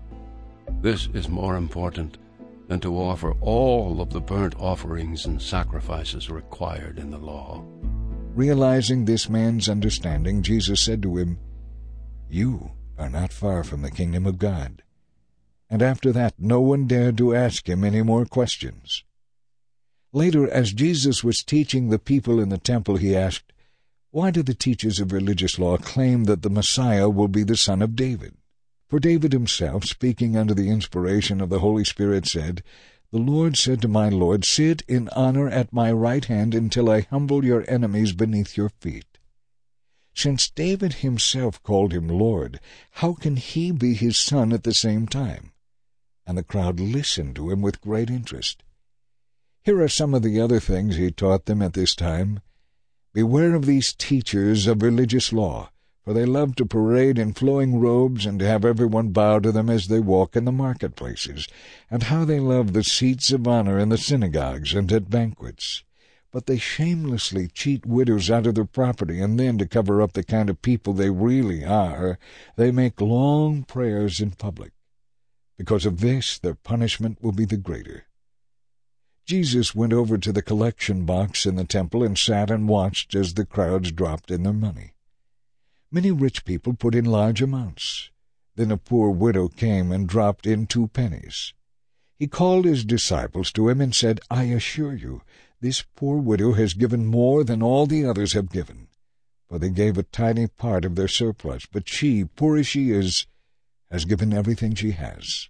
Speaker 6: This is more important than to offer all of the burnt offerings and sacrifices required in the law."
Speaker 1: Realizing this man's understanding, Jesus said to him, "You are not far from the kingdom of God." And after that, no one dared to ask him any more questions. Later, as Jesus was teaching the people in the temple, he asked, "Why do the teachers of religious law claim that the Messiah will be the son of David? For David himself, speaking under the inspiration of the Holy Spirit, said, 'The Lord said to my Lord, sit in honor at my right hand until I humble your enemies beneath your feet.' Since David himself called him Lord, how can he be his son at the same time?" And the crowd listened to him with great interest. Here are some of the other things he taught them at this time. "Beware of these teachers of religious law, for they love to parade in flowing robes and to have everyone bow to them as they walk in the marketplaces, and how they love the seats of honor in the synagogues and at banquets. But they shamelessly cheat widows out of their property, and then, to cover up the kind of people they really are, they make long prayers in public. Because of this, their punishment will be the greater." Jesus went over to the collection box in the temple and sat and watched as the crowds dropped in their money. Many rich people put in large amounts. Then a poor widow came and dropped in two pennies. He called his disciples to him and said, "I assure you, this poor widow has given more than all the others have given, for they gave a tiny part of their surplus, but she, poor as she is, has given everything she has."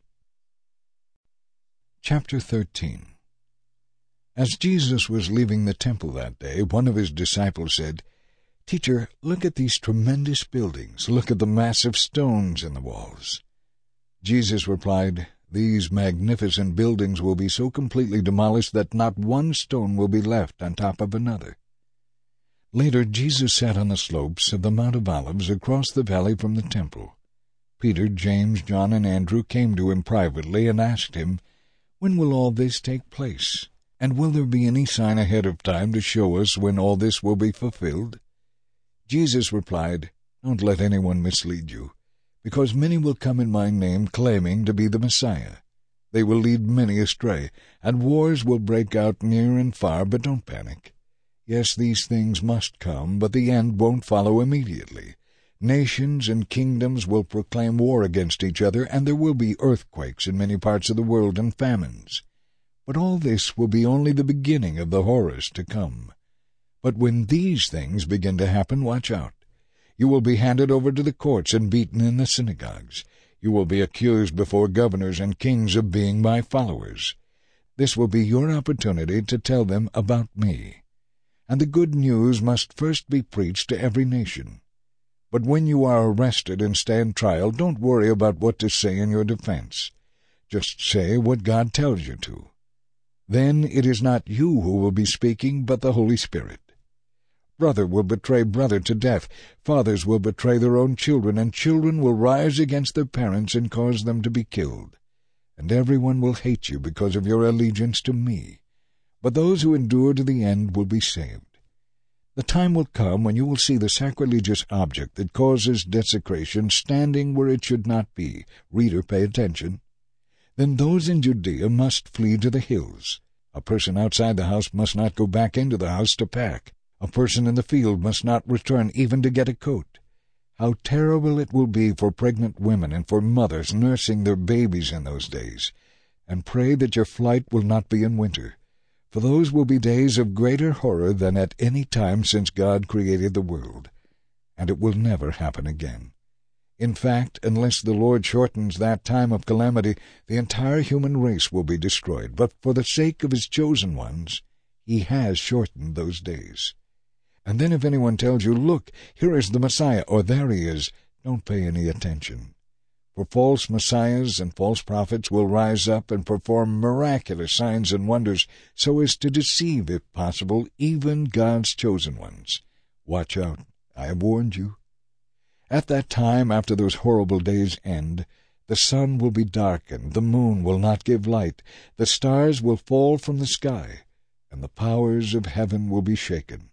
Speaker 1: Chapter thirteen. As Jesus was leaving the temple that day, one of his disciples said, "Teacher, look at these tremendous buildings. Look at the massive stones in the walls." Jesus replied, "These magnificent buildings will be so completely demolished that not one stone will be left on top of another." Later, Jesus sat on the slopes of the Mount of Olives across the valley from the temple. Peter, James, John, and Andrew came to him privately and asked him, "When will all this take place? And will there be any sign ahead of time to show us when all this will be fulfilled?" Jesus replied, "Don't let anyone mislead you, because many will come in my name claiming to be the Messiah. They will lead many astray, and wars will break out near and far, but don't panic. Yes, these things must come, but the end won't follow immediately. Nations and kingdoms will proclaim war against each other, and there will be earthquakes in many parts of the world and famines. But all this will be only the beginning of the horrors to come. But when these things begin to happen, watch out. You will be handed over to the courts and beaten in the synagogues. You will be accused before governors and kings of being my followers. This will be your opportunity to tell them about me. And the good news must first be preached to every nation. But when you are arrested and stand trial, don't worry about what to say in your defense. Just say what God tells you to. Then it is not you who will be speaking, but the Holy Spirit. Brother will betray brother to death. Fathers will betray their own children, and children will rise against their parents and cause them to be killed. And everyone will hate you because of your allegiance to me. But those who endure to the end will be saved. The time will come when you will see the sacrilegious object that causes desecration standing where it should not be. Reader, pay attention. Then those in Judea must flee to the hills. A person outside the house must not go back into the house to pack. A person in the field must not return even to get a coat. How terrible it will be for pregnant women and for mothers nursing their babies in those days. And pray that your flight will not be in winter, for those will be days of greater horror than at any time since God created the world. And it will never happen again. In fact, unless the Lord shortens that time of calamity, the entire human race will be destroyed. But for the sake of his chosen ones, he has shortened those days. And then if anyone tells you, look, here is the Messiah, or there he is, don't pay any attention. For false messiahs and false prophets will rise up and perform miraculous signs and wonders, so as to deceive, if possible, even God's chosen ones. Watch out, I have warned you. At that time, after those horrible days end, the sun will be darkened, the moon will not give light, the stars will fall from the sky, and the powers of heaven will be shaken.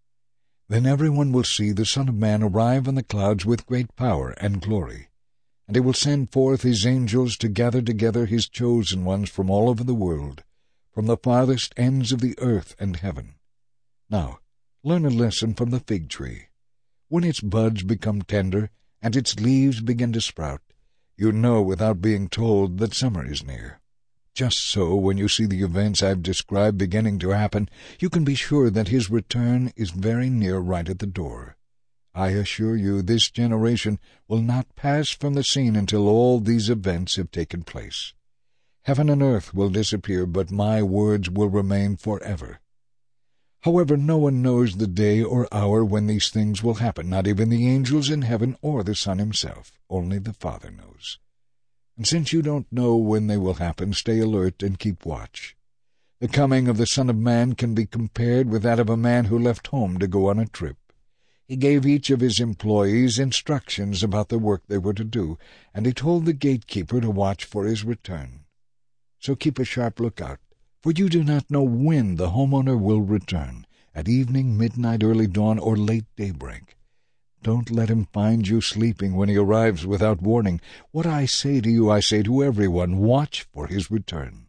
Speaker 1: Then everyone will see the Son of Man arrive on the clouds with great power and glory. And he will send forth his angels to gather together his chosen ones from all over the world, from the farthest ends of the earth and heaven. Now, learn a lesson from the fig tree. When its buds become tender and its leaves begin to sprout, you know without being told that summer is near. Just so, when you see the events I've described beginning to happen, you can be sure that his return is very near, right at the door. I assure you this generation will not pass from the scene until all these events have taken place. Heaven and earth will disappear, but my words will remain forever. However, no one knows the day or hour when these things will happen, not even the angels in heaven or the Son himself. Only the Father knows. And since you don't know when they will happen, stay alert and keep watch. The coming of the Son of Man can be compared with that of a man who left home to go on a trip. He gave each of his employees instructions about the work they were to do, and he told the gatekeeper to watch for his return. So keep a sharp lookout, for you do not know when the homeowner will return, at evening, midnight, early dawn, or late daybreak. Don't let him find you sleeping when he arrives without warning. What I say to you, I say to everyone, watch for his return.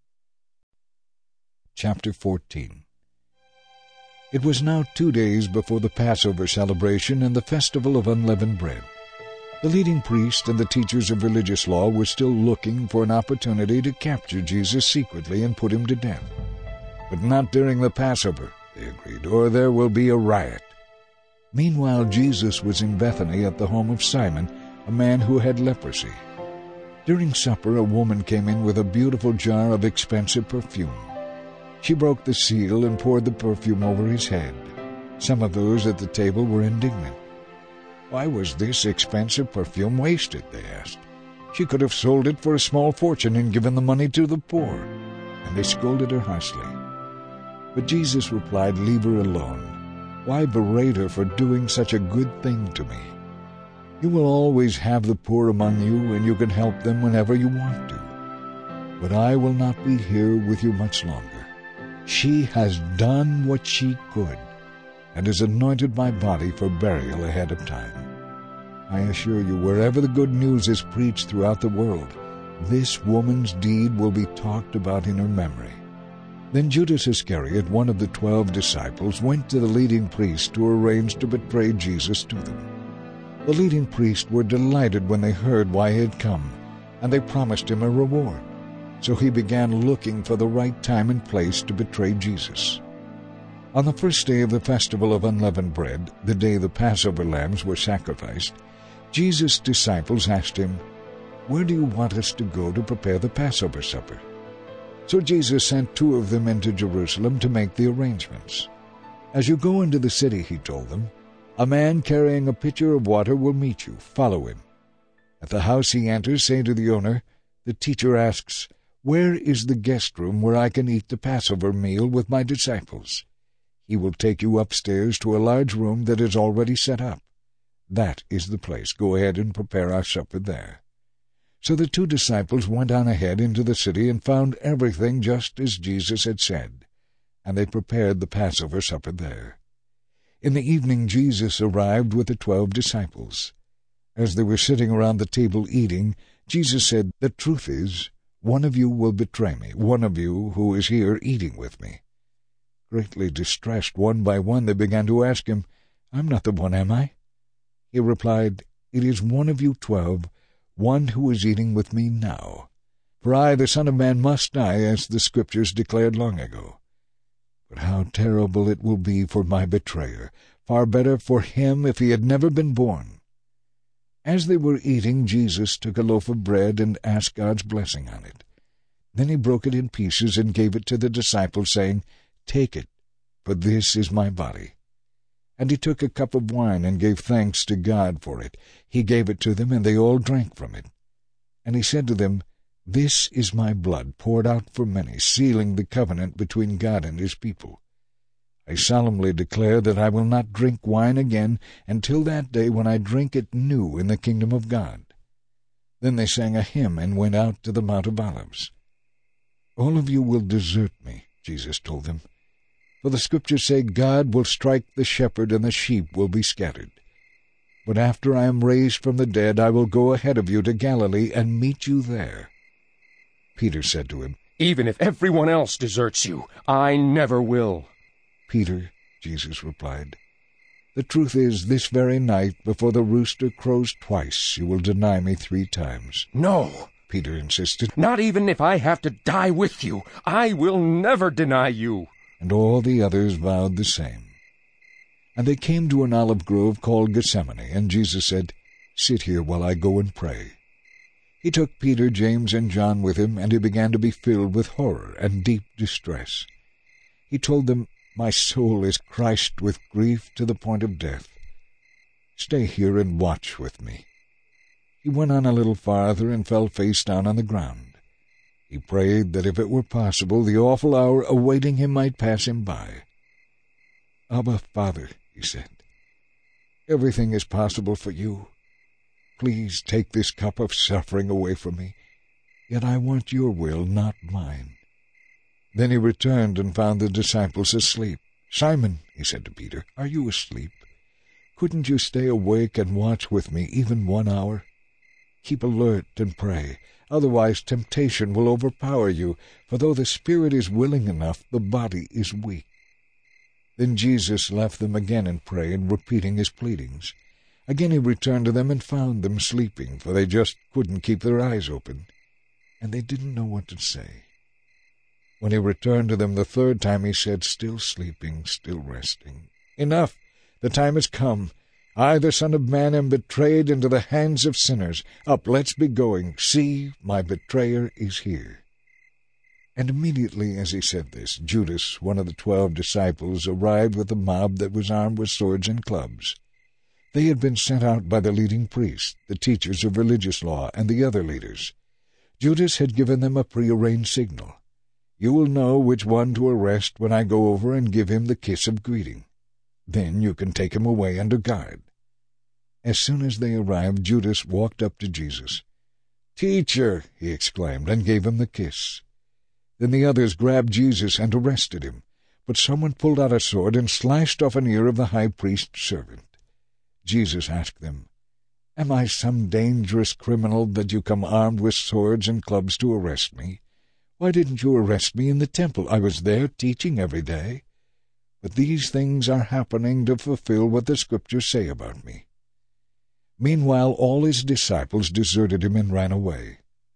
Speaker 1: Chapter fourteen. It was now two days before the Passover celebration and the festival of unleavened bread. The leading priests and the teachers of religious law were still looking for an opportunity to capture Jesus secretly and put him to death. But not during the Passover, they agreed, or there will be a riot. Meanwhile, Jesus was in Bethany at the home of Simon, a man who had leprosy. During supper, a woman came in with a beautiful jar of expensive perfume. She broke the seal and poured the perfume over his head. Some of those at the table were indignant. Why was this expensive perfume wasted, they asked. She could have sold it for a small fortune and given the money to the poor. And they scolded her harshly. But Jesus replied, "Leave her alone. Why berate her for doing such a good thing to me? You will always have the poor among you, and you can help them whenever you want to. But I will not be here with you much longer. She has done what she could, and has anointed my body for burial ahead of time. I assure you, wherever the good news is preached throughout the world, this woman's deed will be talked about in her memory." Then Judas Iscariot, one of the twelve disciples, went to the leading priest to arrange to betray Jesus to them. The leading priests were delighted when they heard why he had come, and they promised him a reward. So he began looking for the right time and place to betray Jesus. On the first day of the festival of unleavened bread, the day the Passover lambs were sacrificed, Jesus' disciples asked him, "Where do you want us to go to prepare the Passover supper?" So Jesus sent two of them into Jerusalem to make the arrangements. "As you go into the city," he told them, "a man carrying a pitcher of water will meet you. Follow him. At the house he enters, say to the owner, 'The teacher asks, where is the guest room where I can eat the Passover meal with my disciples?' He will take you upstairs to a large room that is already set up. That is the place. Go ahead and prepare our supper there." So the two disciples went on ahead into the city and found everything just as Jesus had said, and they prepared the Passover supper there. In the evening Jesus arrived with the twelve disciples. As they were sitting around the table eating, Jesus said, "The truth is, one of you will betray me, one of you who is here eating with me." Greatly distressed, one by one they began to ask him, "I'm not the one, am I?" He replied, "It is one of you twelve, one who is eating with me now. For I, the Son of Man, must die, as the Scriptures declared long ago. But how terrible it will be for my betrayer! Far better for him if he had never been born." As they were eating, Jesus took a loaf of bread and asked God's blessing on it. Then he broke it in pieces and gave it to the disciples, saying, "Take it, for this is my body." And he took a cup of wine and gave thanks to God for it. He gave it to them, and they all drank from it. And he said to them, "This is my blood, poured out for many, sealing the covenant between God and his people. I solemnly declare that I will not drink wine again until that day when I drink it new in the kingdom of God." Then they sang a hymn and went out to the Mount of Olives. "All of you will desert me," Jesus told them. "For the Scriptures say, God will strike the shepherd and the sheep will be scattered. But after I am raised from the dead, I will go ahead of you to Galilee and meet you there." Peter said to him,
Speaker 10: "Even if everyone else deserts you, I never will."
Speaker 1: "Peter," Jesus replied, "the truth is, this very night, before the rooster crows twice, you will deny me three times."
Speaker 10: "No,"
Speaker 1: Peter insisted.
Speaker 10: "Not even if I have to die with you, I will never deny you."
Speaker 1: And all the others vowed the same. And they came to an olive grove called Gethsemane, and Jesus said, "Sit here while I go and pray." He took Peter, James, and John with him, and he began to be filled with horror and deep distress. He told them, "My soul is crushed with grief to the point of death. Stay here and watch with me." He went on a little farther and fell face down on the ground. He prayed that if it were possible, the awful hour awaiting him might pass him by. "Abba, Father," he said, "everything is possible for you. Please take this cup of suffering away from me, yet I want your will, not mine." Then he returned and found the disciples asleep. "Simon," he said to Peter, "are you asleep? Couldn't you stay awake and watch with me even one hour? Keep alert and pray. Otherwise temptation will overpower you, for though the spirit is willing enough, the body is weak." Then Jesus left them again and prayed, repeating his pleadings. Again he returned to them and found them sleeping, for they just couldn't keep their eyes open, and they didn't know what to say. When he returned to them the third time, he said, "Still sleeping, still resting. Enough! The time has come. I, the Son of Man, am betrayed into the hands of sinners. Up, let's be going. See, my betrayer is here." And immediately as he said this, Judas, one of the twelve disciples, arrived with a mob that was armed with swords and clubs. They had been sent out by the leading priests, the teachers of religious law, and the other leaders. Judas had given them a prearranged signal. "You will know which one to arrest when I go over and give him the kiss of greeting. Then you can take him away under guard." As soon as they arrived, Judas walked up to Jesus. "Teacher," he exclaimed, and gave him the kiss. Then the others grabbed Jesus and arrested him, but someone pulled out a sword and slashed off an ear of the high priest's servant. Jesus asked them, Am I some dangerous criminal that you come armed with swords and clubs to arrest me? Why didn't you arrest me in the temple? I was there teaching every day. But these things are happening to fulfill what the Scriptures say about me." Meanwhile all his disciples deserted him and ran away.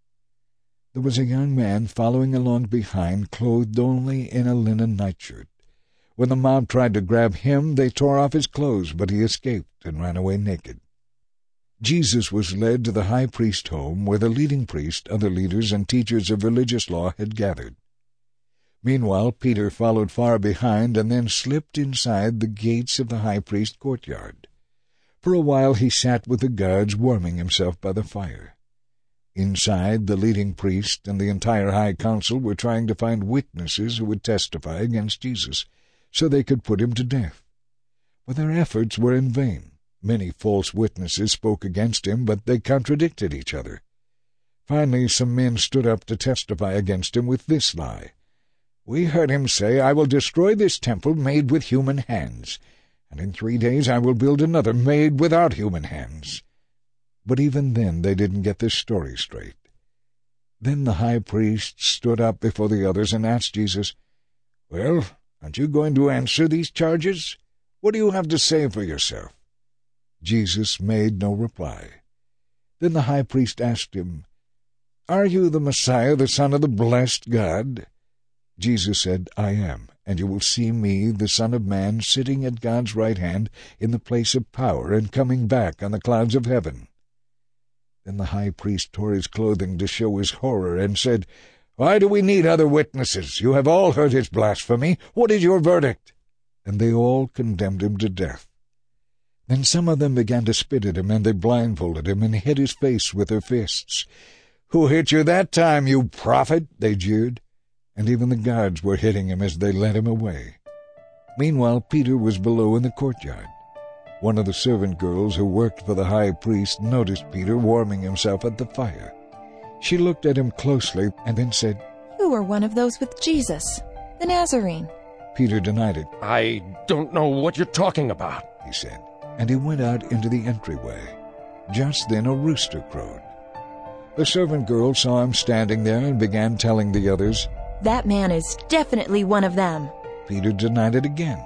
Speaker 1: There was a young man following along behind, clothed only in a linen nightshirt. When the mob tried to grab him, they tore off his clothes, but he escaped and ran away naked. Jesus was led to the high priest's home, where the leading priest, other leaders, and teachers of religious law had gathered. Meanwhile, Peter followed far behind and then slipped inside the gates of the high priest's courtyard. For a while he sat with the guards, warming himself by the fire. Inside, the leading priest and the entire high council were trying to find witnesses who would testify against Jesus, so they could put him to death. But their efforts were in vain. Many false witnesses spoke against him, but they contradicted each other. Finally, some men stood up to testify against him with this lie: "We heard him say, 'I will destroy this temple made with human hands, and in three days I will build another made without human hands.'" But even then they didn't get this story straight. Then the high priest stood up before the others and asked Jesus, "Well, aren't you going to answer these charges? What do you have to say for yourself?" Jesus made no reply. Then the high priest asked him, "Are you the Messiah, the Son of the blessed God?" Jesus said, "I am, and you will see me, the Son of Man, sitting at God's right hand in the place of power and coming back on the clouds of heaven." Then the high priest tore his clothing to show his horror and said, "Why do we need other witnesses? You have all heard his blasphemy. What is your verdict?" And they all condemned him to death. Then some of them began to spit at him, and they blindfolded him and hit his face with their fists. "Who hit you that time, you prophet?" they jeered. And even the guards were hitting him as they led him away. Meanwhile, Peter was below in the courtyard. One of the servant girls who worked for the high priest noticed Peter warming himself at the fire. She looked at him closely and then said,
Speaker 4: "You are one of those with Jesus, the Nazarene."
Speaker 1: Peter denied it.
Speaker 10: "I don't know what you're talking about,"
Speaker 1: he said, and he went out into the entryway. Just then a rooster crowed. The servant girl saw him standing there and began telling the others,
Speaker 4: "That man is definitely one of them."
Speaker 1: Peter denied it again.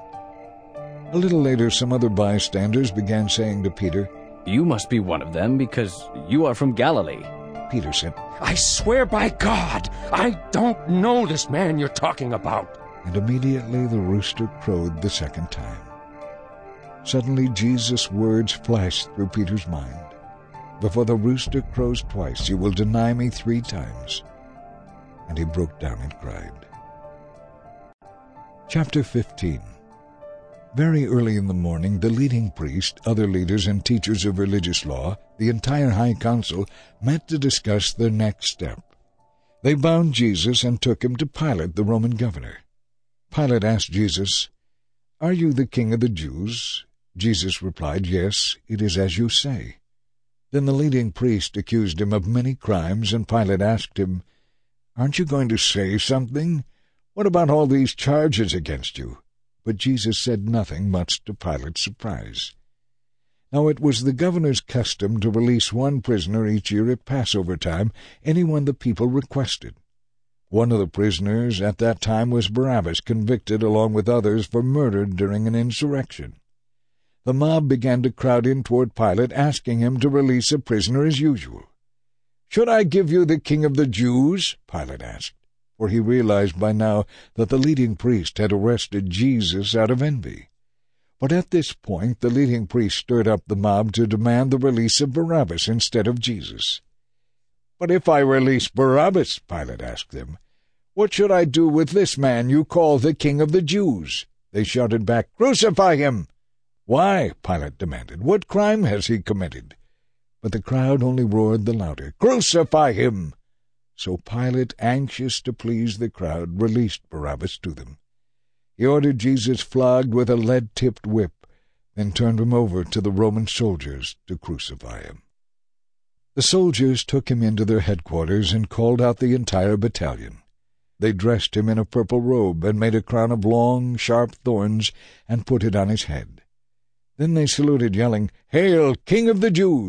Speaker 1: A little later, some other bystanders began saying to Peter,
Speaker 2: "You must be one of them because you are from Galilee."
Speaker 1: Peter said,
Speaker 10: "I swear by God, I don't know this man you're talking about."
Speaker 1: And immediately the rooster crowed the second time. Suddenly Jesus' words flashed through Peter's mind. "Before the rooster crows twice, you will deny me three times." And he broke down and cried. Chapter fifteen. Very early in the morning, the leading priest, other leaders and teachers of religious law, the entire high council, met to discuss their next step. They bound Jesus and took him to Pilate, the Roman governor. Pilate asked Jesus, "Are you the king of the Jews?" Jesus replied, "Yes, it is as you say." Then the leading priest accused him of many crimes, and Pilate asked him, "Aren't you going to say something? What about all these charges against you?" But Jesus said nothing, much to Pilate's surprise. Now it was the governor's custom to release one prisoner each year at Passover time, anyone the people requested. One of the prisoners at that time was Barabbas, convicted along with others for murder during an insurrection. The mob began to crowd in toward Pilate, asking him to release a prisoner as usual. "Should I give you the king of the Jews?" Pilate asked, for he realized by now that the leading priest had arrested Jesus out of envy. But at this point the leading priest stirred up the mob to demand the release of Barabbas instead of Jesus. "But if I release Barabbas," Pilate asked them, "what should I do with this man you call the king of the Jews?" They shouted back, "Crucify him!" "Why?" Pilate demanded. "What crime has he committed?" But the crowd only roared the louder, "Crucify him!" So Pilate, anxious to please the crowd, released Barabbas to them. He ordered Jesus flogged with a lead-tipped whip, then turned him over to the Roman soldiers to crucify him. The soldiers took him into their headquarters and called out the entire battalion. They dressed him in a purple robe and made a crown of long, sharp thorns and put it on his head. Then they saluted, yelling, "Hail, King of the Jews!"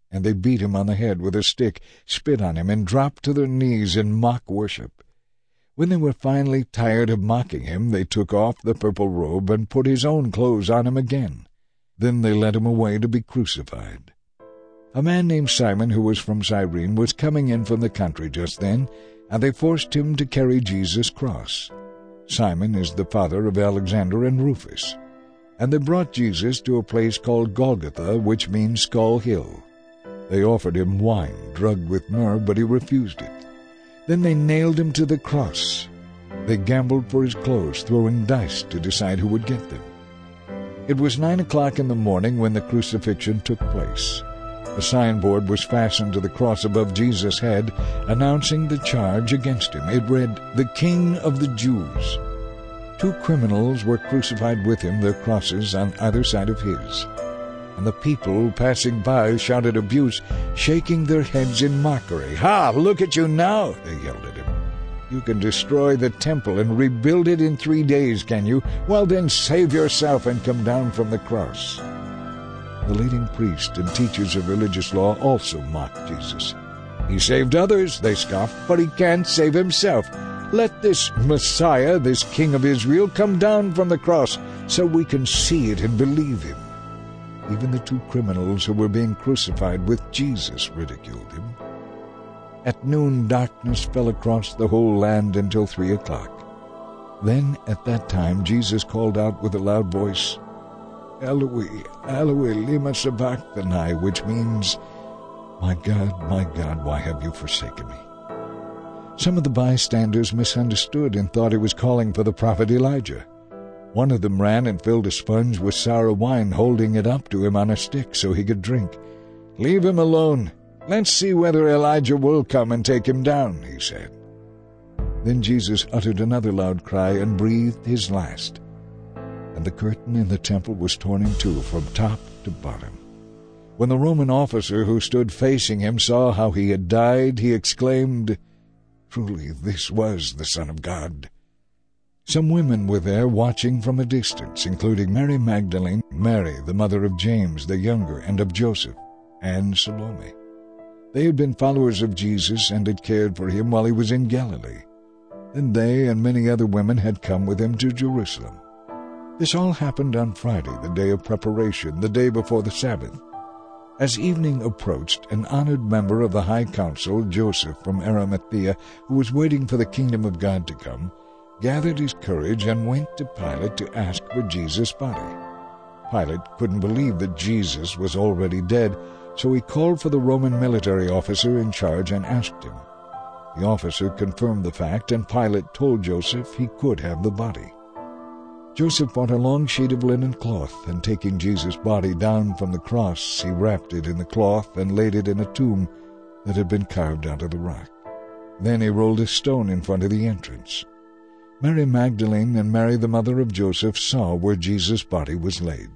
Speaker 1: and they beat him on the head with a stick, spit on him, and dropped to their knees in mock worship. When they were finally tired of mocking him, they took off the purple robe and put his own clothes on him again. Then they led him away to be crucified. A man named Simon, who was from Cyrene, was coming in from the country just then, and they forced him to carry Jesus' cross. Simon is the father of Alexander and Rufus. And they brought Jesus to a place called Golgotha, which means Skull Hill. They offered him wine drugged with myrrh, but he refused it. Then they nailed him to the cross. They gambled for his clothes, throwing dice to decide who would get them. It was nine o'clock in the morning when the crucifixion took place. A signboard was fastened to the cross above Jesus' head, announcing the charge against him. It read, "The King of the Jews." Two criminals were crucified with him, their crosses on either side of his. And the people passing by shouted abuse, shaking their heads in mockery. "Ha! Look at you now!" they yelled at him. "You can destroy the temple and rebuild it in three days, can you? Well then, save yourself and come down from the cross." The leading priests and teachers of religious law also mocked Jesus. "He saved others," they scoffed, "but he can't save himself. Let this Messiah, this King of Israel, come down from the cross so we can see it and believe him." Even the two criminals who were being crucified with Jesus ridiculed him. At noon, darkness fell across the whole land until three o'clock. Then, at that time, Jesus called out with a loud voice, "Eloi, Eloi, lema sabachthani," which means, "My God, my God, why have you forsaken me?" Some of the bystanders misunderstood and thought he was calling for the prophet Elijah. One of them ran and filled a sponge with sour wine, holding it up to him on a stick so he could drink. "Leave him alone. Let's see whether Elijah will come and take him down," he said. Then Jesus uttered another loud cry and breathed his last. And the curtain in the temple was torn in two from top to bottom. When the Roman officer who stood facing him saw how he had died, he exclaimed, "Truly this was the Son of God." Some women were there watching from a distance, including Mary Magdalene, Mary, the mother of James the younger and of Joseph, and Salome. They had been followers of Jesus and had cared for him while he was in Galilee. Then they and many other women had come with him to Jerusalem. This all happened on Friday, the day of preparation, the day before the Sabbath. As evening approached, an honored member of the High Council, Joseph from Arimathea, who was waiting for the kingdom of God to come, gathered his courage and went to Pilate to ask for Jesus' body. Pilate couldn't believe that Jesus was already dead, so he called for the Roman military officer in charge and asked him. The officer confirmed the fact, and Pilate told Joseph he could have the body. Joseph bought a long sheet of linen cloth, and taking Jesus' body down from the cross, he wrapped it in the cloth and laid it in a tomb that had been carved out of the rock. Then he rolled a stone in front of the entrance. Mary Magdalene and Mary the mother of Joseph saw where Jesus' body was laid.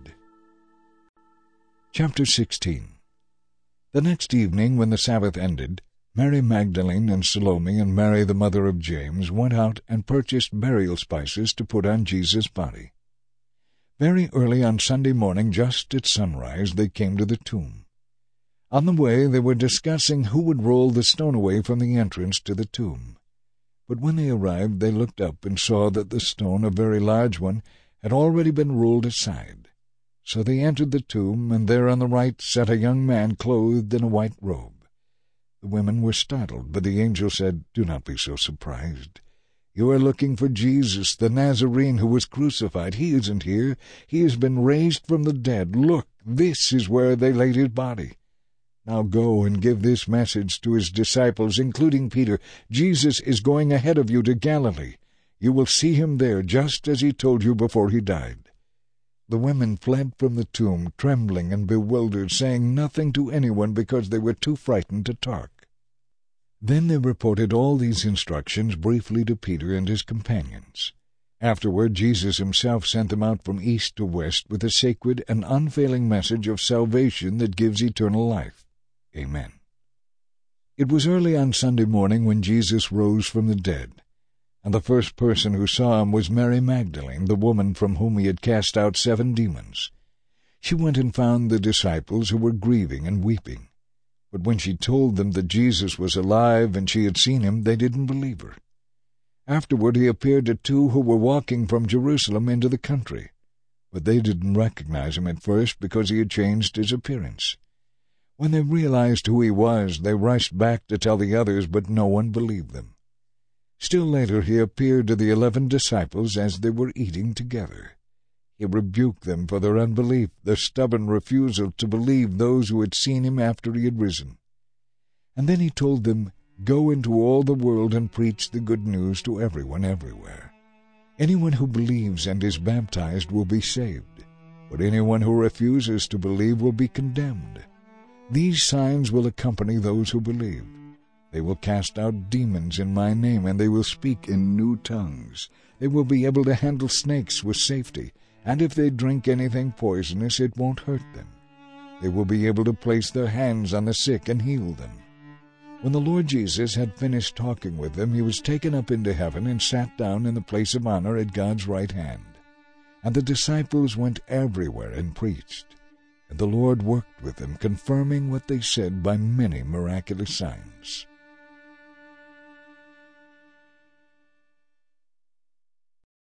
Speaker 1: Chapter sixteen. The next evening, when the Sabbath ended, Mary Magdalene and Salome and Mary the mother of James went out and purchased burial spices to put on Jesus' body. Very early on Sunday morning, just at sunrise, they came to the tomb. On the way they were discussing who would roll the stone away from the entrance to the tomb. But when they arrived, they looked up and saw that the stone, a very large one, had already been rolled aside. So they entered the tomb, and there on the right sat a young man clothed in a white robe. The women were startled, but the angel said, "Do not be so surprised. You are looking for Jesus, the Nazarene who was crucified. He isn't here. He has been raised from the dead. Look, this is where they laid his body. Now go and give this message to his disciples, including Peter. Jesus is going ahead of you to Galilee. You will see him there, just as he told you before he died." The women fled from the tomb, trembling and bewildered, saying nothing to anyone because they were too frightened to talk. Then they reported all these instructions briefly to Peter and his companions. Afterward, Jesus himself sent them out from east to west with a sacred and unfailing message of salvation that gives eternal life. Amen. It was early on Sunday morning when Jesus rose from the dead, and the first person who saw him was Mary Magdalene, the woman from whom he had cast out seven demons. She went and found the disciples who were grieving and weeping. But when she told them that Jesus was alive and she had seen him, they didn't believe her. Afterward he appeared to two who were walking from Jerusalem into the country, but they didn't recognize him at first because he had changed his appearance. When they realized who he was, they rushed back to tell the others, but no one believed them. Still later he appeared to the eleven disciples as they were eating together. He rebuked them for their unbelief, their stubborn refusal to believe those who had seen him after he had risen. And then he told them, "Go into all the world and preach the good news to everyone everywhere. Anyone who believes and is baptized will be saved, but anyone who refuses to believe will be condemned. These signs will accompany those who believe. They will cast out demons in my name, and they will speak in new tongues. They will be able to handle snakes with safety, and if they drink anything poisonous, it won't hurt them. They will be able to place their hands on the sick and heal them." When the Lord Jesus had finished talking with them, he was taken up into heaven and sat down in the place of honor at God's right hand. And the disciples went everywhere and preached. And the Lord worked with them, confirming what they said by many miraculous signs.